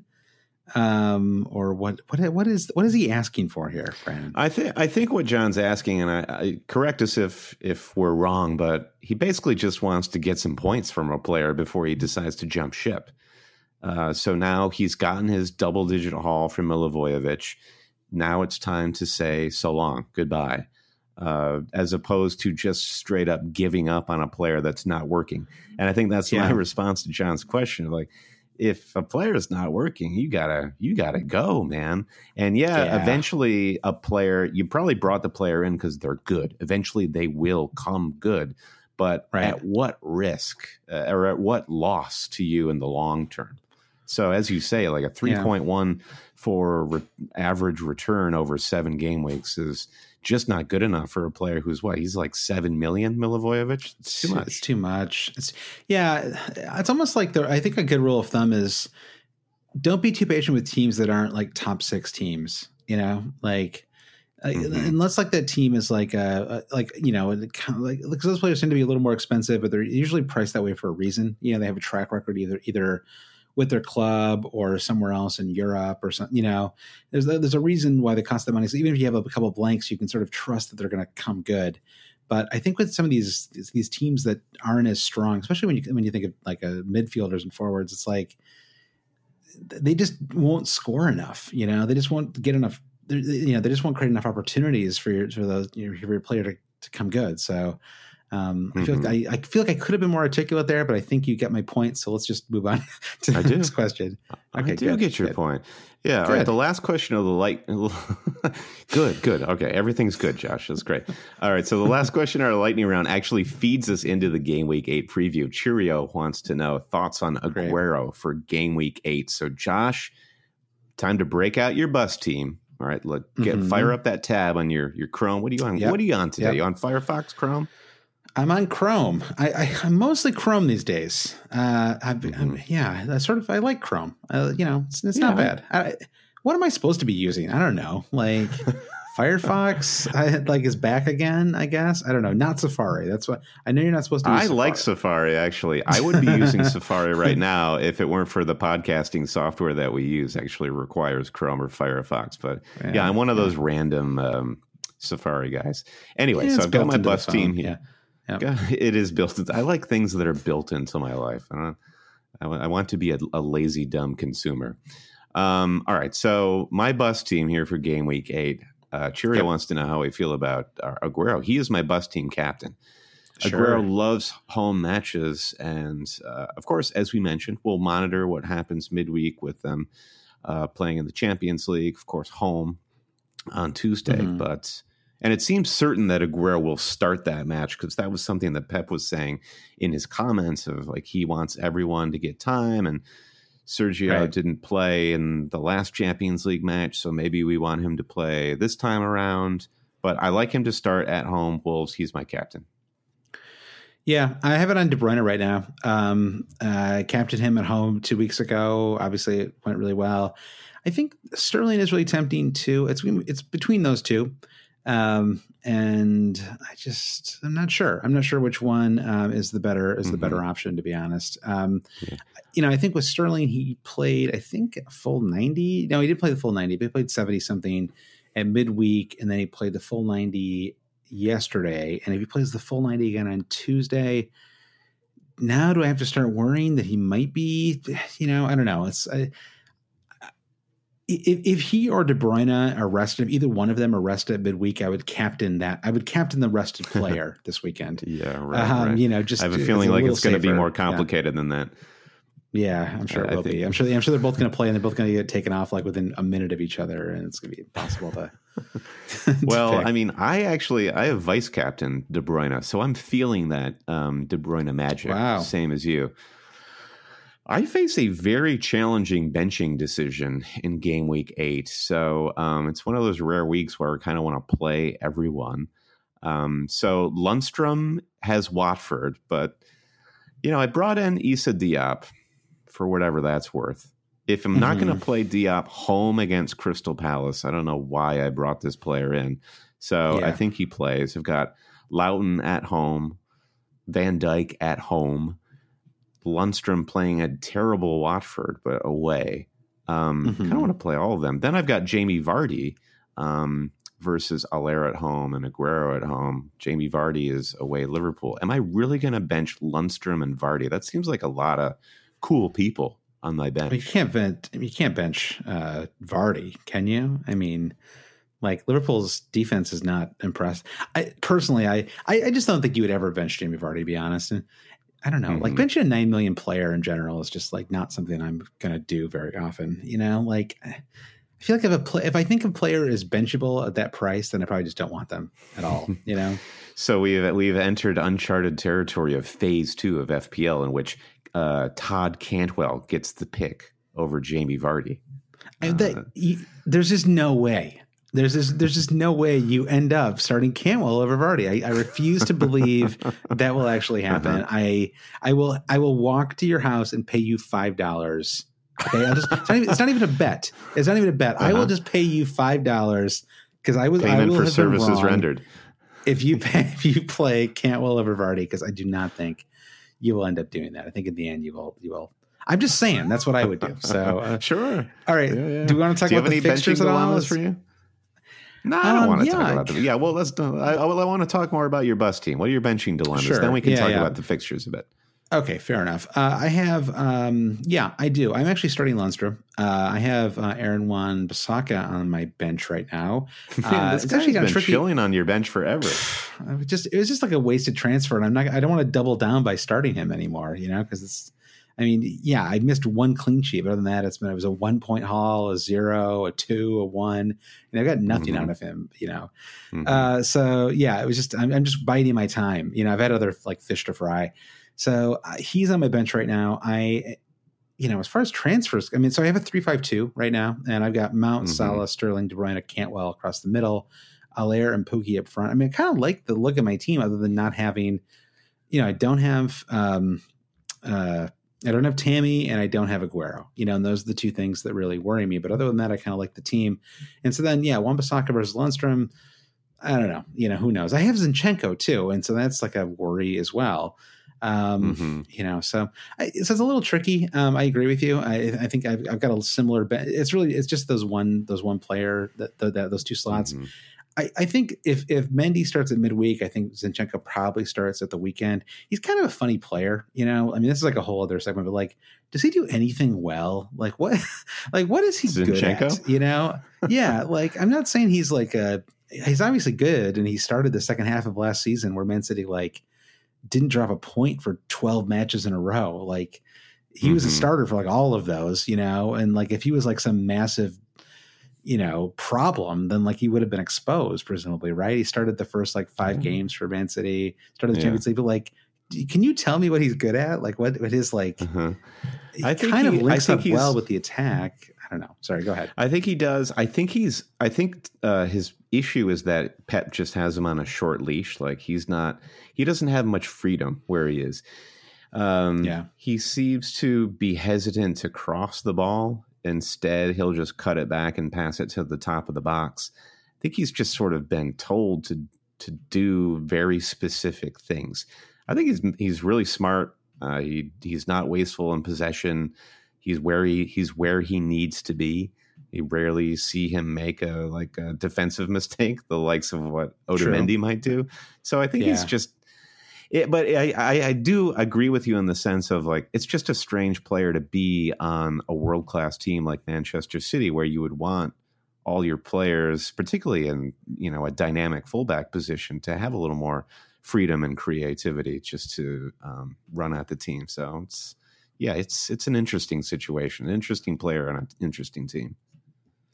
Or what is he asking for here, Brandon? I think what John's asking, and I correct us if we're wrong, but he basically just wants to get some points from a player before he decides to jump ship. So now he's gotten his double-digit haul from Milivojevic. Now it's time to say so long, goodbye, as opposed to just straight up giving up on a player that's not working. And I think that's my response to John's question. Like, if a player is not working, you gotta go, man. And eventually a player, you probably brought the player in because they're good. Eventually they will come good, but at what risk or at what loss to you in the long term? So as you say, like a 3.1 for average return over 7 game weeks is just not good enough for a player who's he's like 7 million, Milivojevic. It's too much. It's too much. It's almost like I think a good rule of thumb is don't be too patient with teams that aren't like top 6 teams, you know, like unless like that team is like because those players tend to be a little more expensive, but they're usually priced that way for a reason. You know, they have a track record either with their club or somewhere else in Europe or something. You know, there's a reason why they cost that money. So even if you have a couple of blanks, you can sort of trust that they're going to come good. But I think with some of these teams that aren't as strong, especially when you think of like midfielders and forwards, it's like they just won't score enough. You know, they just won't get enough. They just won't create enough opportunities for your player to come good. So I feel like I could have been more articulate there, but I think you get my point. So let's just move on to the next question. Okay, I do get your point. Yeah. Good. All right. The last question of the good. Okay. Everything's good, Josh. That's great. All right. So the last question of our lightning round actually feeds us into the game week 8 preview. Cheerio wants to know thoughts on Aguero for game week 8. So Josh, time to break out your bus team. All right. Fire up that tab on your Chrome. What are you on? Yep. What are you on today? You on Firefox, Chrome? I'm on Chrome. I'm mostly Chrome these days. I like Chrome. It's not bad. What am I supposed to be using? I don't know. Like Firefox, is back again. I guess I don't know. Not Safari. That's what I know. You're not supposed to use Safari. Like Safari. Actually, I would be using Safari right now if it weren't for the podcasting software that we use. Actually, requires Chrome or Firefox. But I'm one of those random Safari guys. Anyway, so I've got my bus team here. Yep. It is built. I like things that are built into my life. I want to be a lazy, dumb consumer. All right. So my bus team here for game week 8. Cheerio wants to know how we feel about Aguero. He is my bus team captain. Sure. Aguero loves home matches. And of course, as we mentioned, we'll monitor what happens midweek with them playing in the Champions League, of course, home on Tuesday. And it seems certain that Aguero will start that match because that was something that Pep was saying in his comments of like he wants everyone to get time. And Sergio didn't play in the last Champions League match, so maybe we want him to play this time around. But I like him to start at home. Wolves, he's my captain. Yeah, I have it on De Bruyne right now. I captained him at home 2 weeks ago. Obviously, it went really well. I think Sterling is really tempting too. It's between those two. And I'm not sure. I'm not sure which one is the better option, to be honest. I think with Sterling, he played, I think, a full 90. No, he did play the full 90, but he played 70 something at midweek, and then he played the full 90 yesterday. And if he plays the full 90 again on Tuesday, now do I have to start worrying that he might be? I don't know. If he or De Bruyne are rested, if either one of them are rested midweek, I would captain that. I would captain the rested player this weekend. Yeah, right. Just I have a feeling like it's going to be more complicated than that. Yeah, I'm sure it will be. I'm sure they're both going to play, and they're both going to get taken off like within a minute of each other, and it's going to be impossible to Well, I mean, I have vice captain De Bruyne, so I'm feeling that De Bruyne magic, same as you. I face a very challenging benching decision in game week 8. So it's one of those rare weeks where I kind of want to play everyone. So Lundstrom has Watford, but, I brought in Issa Diop for whatever that's worth. If I'm not going to play Diop home against Crystal Palace, I don't know why I brought this player in. So I think he plays. I've got Loughton at home, Van Dijk at home, Lundstrom playing a terrible Watford, but away. Kind of want to play all of them. Then I've got Jamie Vardy versus Aller at home and Aguero at home. Jamie Vardy is away Liverpool. Am I really going to bench Lundstrom and Vardy? That seems like a lot of cool people on my bench. You can't bench Vardy, can you? I mean, like, Liverpool's defense is not impressed. I just don't think you would ever bench Jamie Vardy, to be honest. And I don't know, like, benching a 9 million player in general is just like not something I'm going to do very often. Like, I feel like if I think a player is benchable at that price, then I probably just don't want them at all. So we've entered uncharted territory of phase 2 of FPL, in which Todd Cantwell gets the pick over Jamie Vardy. There's just no way. There's just no way you end up starting Cantwell over Vardy. I refuse to believe that will actually happen. I will walk to your house and pay you $5. Okay, it's not even a bet. It's not even a bet. I will just pay you $5 because payment for services rendered. If you play Cantwell over Vardy, because I do not think you will end up doing that. I think in the end you will. I'm just saying that's what I would do. So sure. All right. Yeah. Do we want to talk about the fixtures at all? For you? No, I don't want to talk about them. Yeah, well, let's do. I want to talk more about your bus team. What are your benching dilemmas? Sure. Then we can talk about the fixtures a bit. Okay, fair enough. I have, I do. I'm actually starting Lundstrom. I have Aaron Wan-Bissaka on my bench right now. This guy's actually been chilling on your bench forever. It was just like a wasted transfer, and I don't want to double down by starting him anymore. Because it's. I missed one clean sheet, but other than that, it was a 1 point haul, a 0, a 2, a 1, and I got nothing out of him, So it was just, I'm just biding my time. I've had other like fish to fry. So he's on my bench right now. As far as transfers, so I have a 3-5-2 right now, and I've got Mount, Salah, Sterling, De Bruyne, Cantwell across the middle, Aller and Pukki up front. I kind of like the look of my team, other than not having, I don't have, I don't have Tammy and I don't have Aguero, and those are the two things that really worry me. But other than that, I kind of like the team. And so then, Wan-Bissaka versus Lundstrom, I don't know, who knows? I have Zinchenko too. And so that's like a worry as well. So it's a little tricky. I agree with you. I think I've got a similar, it's just those one player those two slots. I think if Mendy starts at midweek, I think Zinchenko probably starts at the weekend. He's kind of a funny player, this is like a whole other segment, but like, does he do anything well? Like what is he Zinchenko? good at? Yeah. Like, I'm not saying he's he's obviously good. And he started the second half of last season where Man City didn't drop a point for 12 matches in a row. Like, he was a starter for all of those, and if he was some massive, problem, then he would have been exposed, presumably, right? He started the first 5 games for Man City, started the Champions League, but can you tell me what he's good at? What his I think kind of links up well with the attack. I don't know. Sorry, go ahead. I think he does. I think his issue is that Pep just has him on a short leash. He doesn't have much freedom where he is. He seems to be hesitant to cross the ball. Instead, he'll just cut it back and pass it to the top of the box. I think he's just sort of been told to do very specific things. I think he's really smart. He's not wasteful in possession. He's where he needs to be. You rarely see him make a defensive mistake, the likes of what Otamendi might do. So I think he's just. But I do agree with you in the sense of it's just a strange player to be on a world-class team like Manchester City, where you would want all your players, particularly in a dynamic fullback position, to have a little more freedom and creativity just to run at the team. So it's an interesting situation, an interesting player on an interesting team.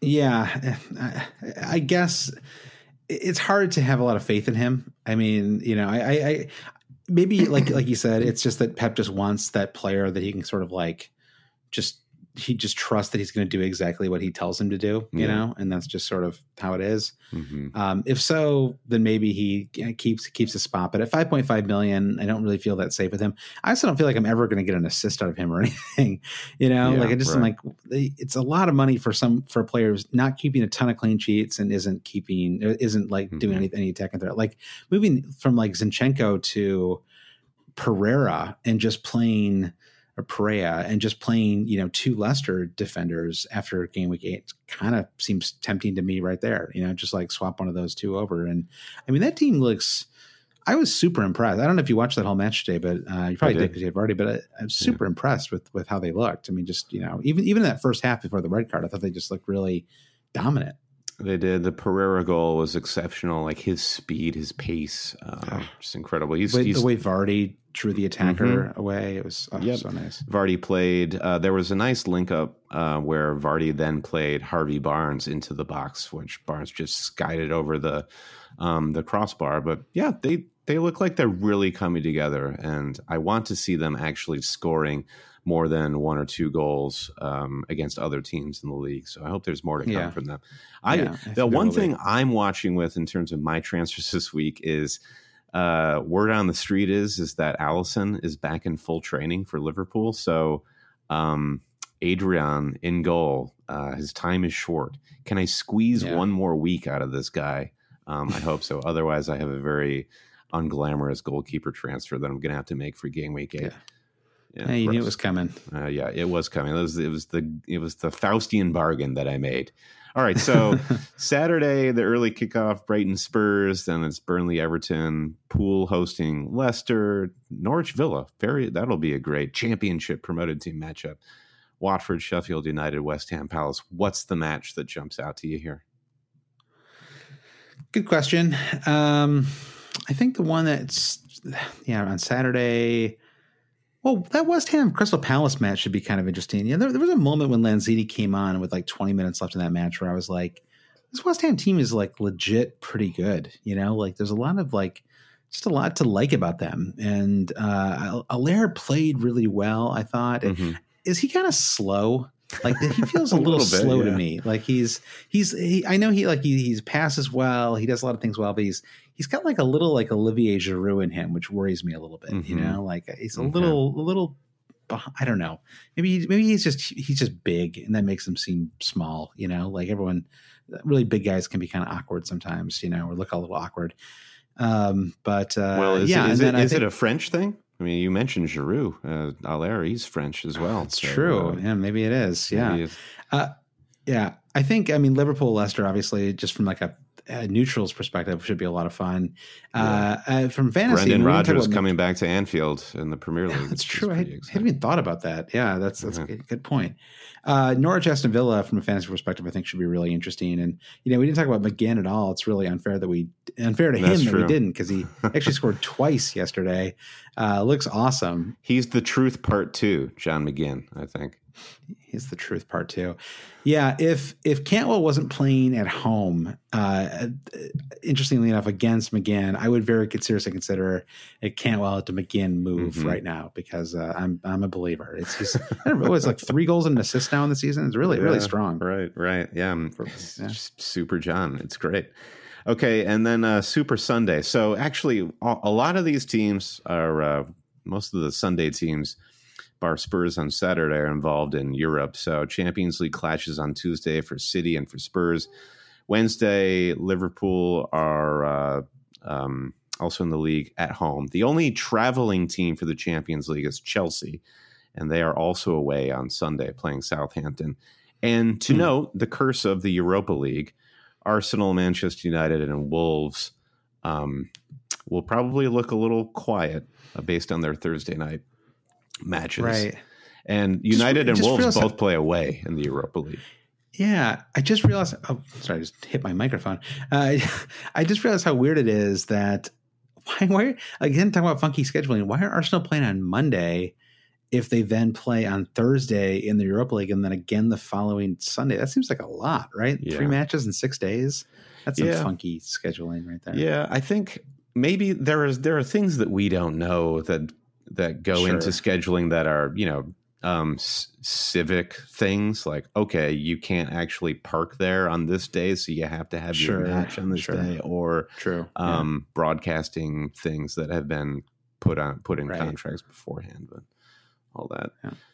Yeah, I guess it's hard to have a lot of faith in him. I mean, I maybe like you said, it's just that Pep just wants that player that he can sort of like he just trusts that he's going to do exactly what he tells him to do, and that's just sort of how it is. Mm-hmm. If so, then maybe he keeps his spot. But at $5.5 million, I don't really feel that safe with him. I also don't feel like I'm ever going to get an assist out of him or anything, like I just am like, it's a lot of money for players not keeping a ton of clean sheets and isn't like doing any attack and threat, like moving from like Zinchenko to Pereira and just playing Perea and just playing, two Leicester defenders after game week 8 kind of seems tempting to me right there, just like swap one of those two over. And I mean, that team I was super impressed. I don't know if you watched that whole match today, but you probably did because you've already, but I was super impressed with how they looked. I mean, just, even in that first half before the red card, I thought they just looked really dominant. They did. The Pereira goal was exceptional. Like his speed, his pace, just incredible. He's the way Vardy drew the attacker away. It was so nice. Vardy played. There was a nice link up where Vardy then played Harvey Barnes into the box, which Barnes just guided over the crossbar. But yeah, they look like they're really coming together, and I want to see them actually scoring more than 1 or 2 goals against other teams in the league. So I hope there's more to come from them. The one thing I'm watching with in terms of my transfers this week is word on the street is that Alisson is back in full training for Liverpool. So Adrian in goal, his time is short. Can I squeeze one more week out of this guy? I hope so. Otherwise, I have a very unglamorous goalkeeper transfer that I'm going to have to make for game week 8. Yeah, you knew it was coming. Yeah, it was coming. It was the Faustian bargain that I made. All right, so Saturday, the early kickoff, Brighton Spurs, then it's Burnley Everton, Pool hosting Leicester, Norwich Villa. That'll be a great championship promoted team matchup. Watford, Sheffield United, West Ham Palace. What's the match that jumps out to you here? Good question. I think the one that's on Saturday. Well, that West Ham Crystal Palace match should be kind of interesting. Yeah, there was a moment when Lanzini came on with like 20 minutes left in that match where I was like, this West Ham team is like legit pretty good. Like there's a lot of just a lot to like about them. And Allaire played really well, I thought. Mm-hmm. Is he kind of slow? Like he feels a little slow to me. Like I know he passes well. He does a lot of things well, but he's got like a little like Olivier Giroud in him, which worries me a little bit. Mm-hmm. Like he's a little. I don't know. Maybe he's just big, and that makes him seem small. Like everyone, really big guys can be kind of awkward sometimes. Or look a little awkward. Is it a French thing? I mean, you mentioned Giroud. Allaire, he's French as well. It's true. Yeah, maybe it is. Yeah. I think, Liverpool, Leicester, obviously, just from like a neutral's perspective, should be a lot of fun. From fantasy, Brendan Rodgers coming back to Anfield in the Premier League. That's true. I hadn't even thought about that. Yeah, that's a good point. Norwich Aston Villa, from a fantasy perspective, I think should be really interesting. And we didn't talk about McGinn at all. It's really unfair to him that we didn't, because he actually scored twice yesterday. Looks awesome. He's the truth part 2, John McGinn, I think. He's the truth part 2. Yeah, if Cantwell wasn't playing at home, interestingly enough, against McGinn, I would very seriously consider a Cantwell to McGinn move right now, because I'm a believer. He's I don't know, it's like 3 goals and an assist now in the season. It's really strong. Right. Yeah, Super John. It's great. Okay, and then Super Sunday. So actually, a lot of these teams are most of the Sunday teams, bar Spurs on Saturday, are involved in Europe. So Champions League clashes on Tuesday for City and for Spurs. Wednesday, Liverpool are also in the league at home. The only traveling team for the Champions League is Chelsea, and they are also away on Sunday playing Southampton. And to note, the curse of the Europa League, Arsenal, Manchester United, and Wolves will probably look a little quiet based on their Thursday night matches. Right. And United and Wolves both play away in the Europa League. Yeah, I just realized. Oh, sorry, I just hit my microphone. I just realized how weird it is that why again talking about funky scheduling. Why are Arsenal playing on Monday if they then play on Thursday in the Europa League and then again the following Sunday, that seems like a lot, right? Yeah. 3 matches in 6 days. That's some funky scheduling right there. Yeah, I think maybe there are things that we don't know that go into scheduling that are, civic things, like, okay, you can't actually park there on this day, so you have to have your match on this day, or broadcasting things that have been put in contracts beforehand, but all that.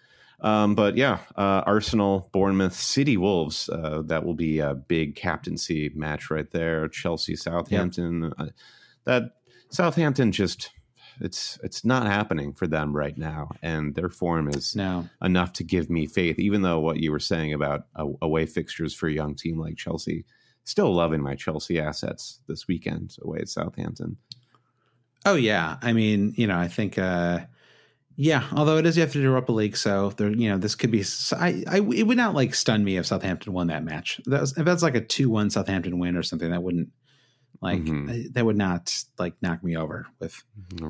Arsenal, Bournemouth, City, Wolves, that will be a big captaincy match right there. Chelsea, Southampton, that Southampton just it's not happening for them right now, and their form is enough to give me faith, even though what you were saying about away fixtures for a young team like Chelsea. Still loving my Chelsea assets this weekend away at Southampton. Oh yeah, I mean, I think although it is after the Europa League, so there, this could be. It would not like stun me if Southampton won that match. If that's like a 2-1 Southampton win or something, that wouldn't that would not like knock me over with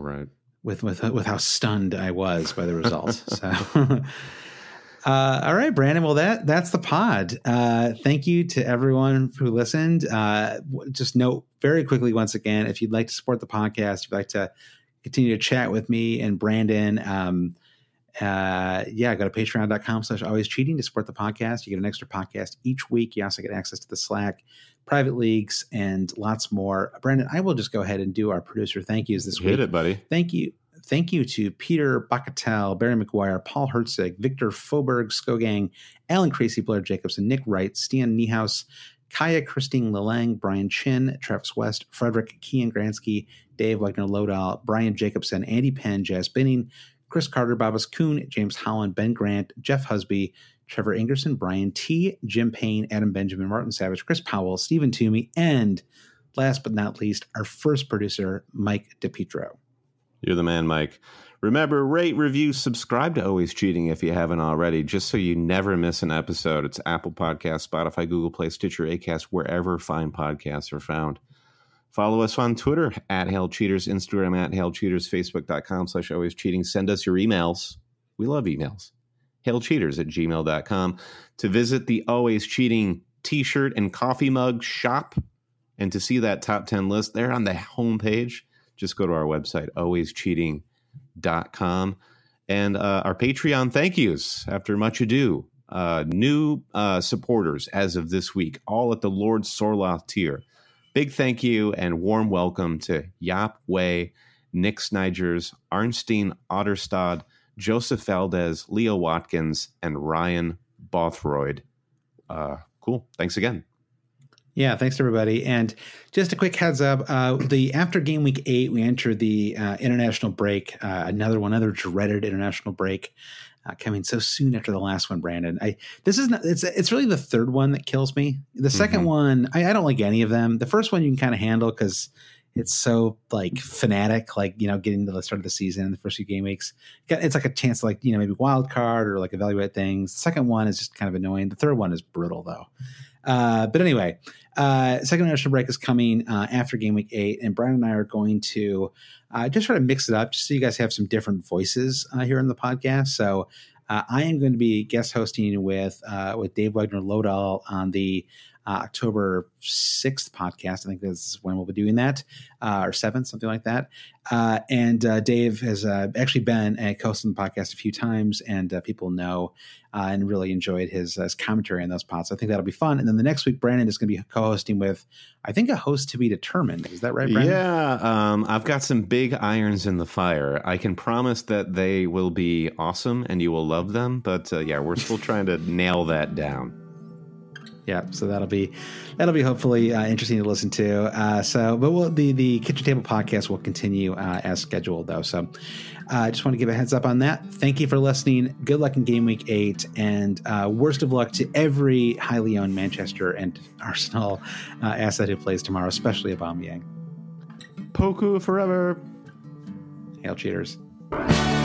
how stunned I was by the result. So, all right, Brandon. Well, that's the pod. Thank you to everyone who listened. Just note very quickly once again, if you'd like to support the podcast, if you'd like to continue to chat with me and Brandon, go to patreon.com/alwayscheating to support the podcast. You get an extra podcast each week. You also get access to the Slack, private leagues, and lots more. Brandon, I will just go ahead and do our producer thank yous this week. Hit it, buddy. Thank you to Peter Bacatel, Barry McGuire, Paul Herzig, Victor Foberg, Skogang, Alan Creasy, Blair Jacobson, Nick Wright, Stian Niehaus, Kaya Christine Lelang, Brian Chin, Travis West, Frederick Kian Gransky, Dave Wagner-Lodahl, Brian Jacobson, Andy Penn, Jazz Binning, Chris Carter, Babas Kuhn, James Holland, Ben Grant, Jeff Husby, Trevor Ingerson, Brian T., Jim Payne, Adam Benjamin, Martin Savage, Chris Powell, Stephen Toomey, and last but not least, our first producer, Mike DePietro. You're the man, Mike. Remember, rate, review, subscribe to Always Cheating if you haven't already, just so you never miss an episode. It's Apple Podcasts, Spotify, Google Play, Stitcher, Acast, wherever fine podcasts are found. Follow us on Twitter at HailCheaters, Instagram at HailCheaters, Facebook.com/alwayscheating. Send us your emails. We love emails. HailCheaters@gmail.com. To visit the Always Cheating t-shirt and coffee mug shop and to see that top 10 list there on the homepage, just go to our website, alwayscheating.com. And our Patreon thank yous, after much ado. New supporters as of this week, all at the Lord Sorloth tier. Big thank you and warm welcome to Yap Wei, Nick Snyders, Arnstein Otterstad, Joseph Valdez, Leo Watkins, and Ryan Bothroyd. Cool. Thanks again. Yeah, thanks to everybody. And just a quick heads up, after game week 8, we enter the international break, another dreaded international break coming so soon after the last one, Brandon. It's really the third one that kills me. The second one, I don't like any of them. The first one you can kind of handle because it's so like fanatic, like, getting to the start of the season, the first few game weeks. It's like a chance to like, maybe wild card or like evaluate things. The second one is just kind of annoying. The third one is brutal though. But anyway, second international break is coming after game week 8, and Brian and I are going to just try to mix it up just so you guys have some different voices here on the podcast. So I am going to be guest hosting with Dave Wagner-Lodahl on the October 6th podcast. I think this is when we'll be doing that, or 7th, something like that. And Dave has actually been a co-host on the podcast a few times, and people know and really enjoyed his commentary on those pods. So I think that'll be fun. And then the next week, Brandon is going to be co-hosting with, I think, a host to be determined. Is that right, Brandon? Yeah. I've got some big irons in the fire. I can promise that they will be awesome and you will love them. But we're still trying to nail that down. Yeah, so that'll be hopefully interesting to listen to. But the Kitchen Table podcast will continue as scheduled, though. So I just want to give a heads up on that. Thank you for listening. Good luck in game week 8, and worst of luck to every highly owned Manchester and Arsenal asset who plays tomorrow, especially Aubameyang. Poku forever. Hail cheaters.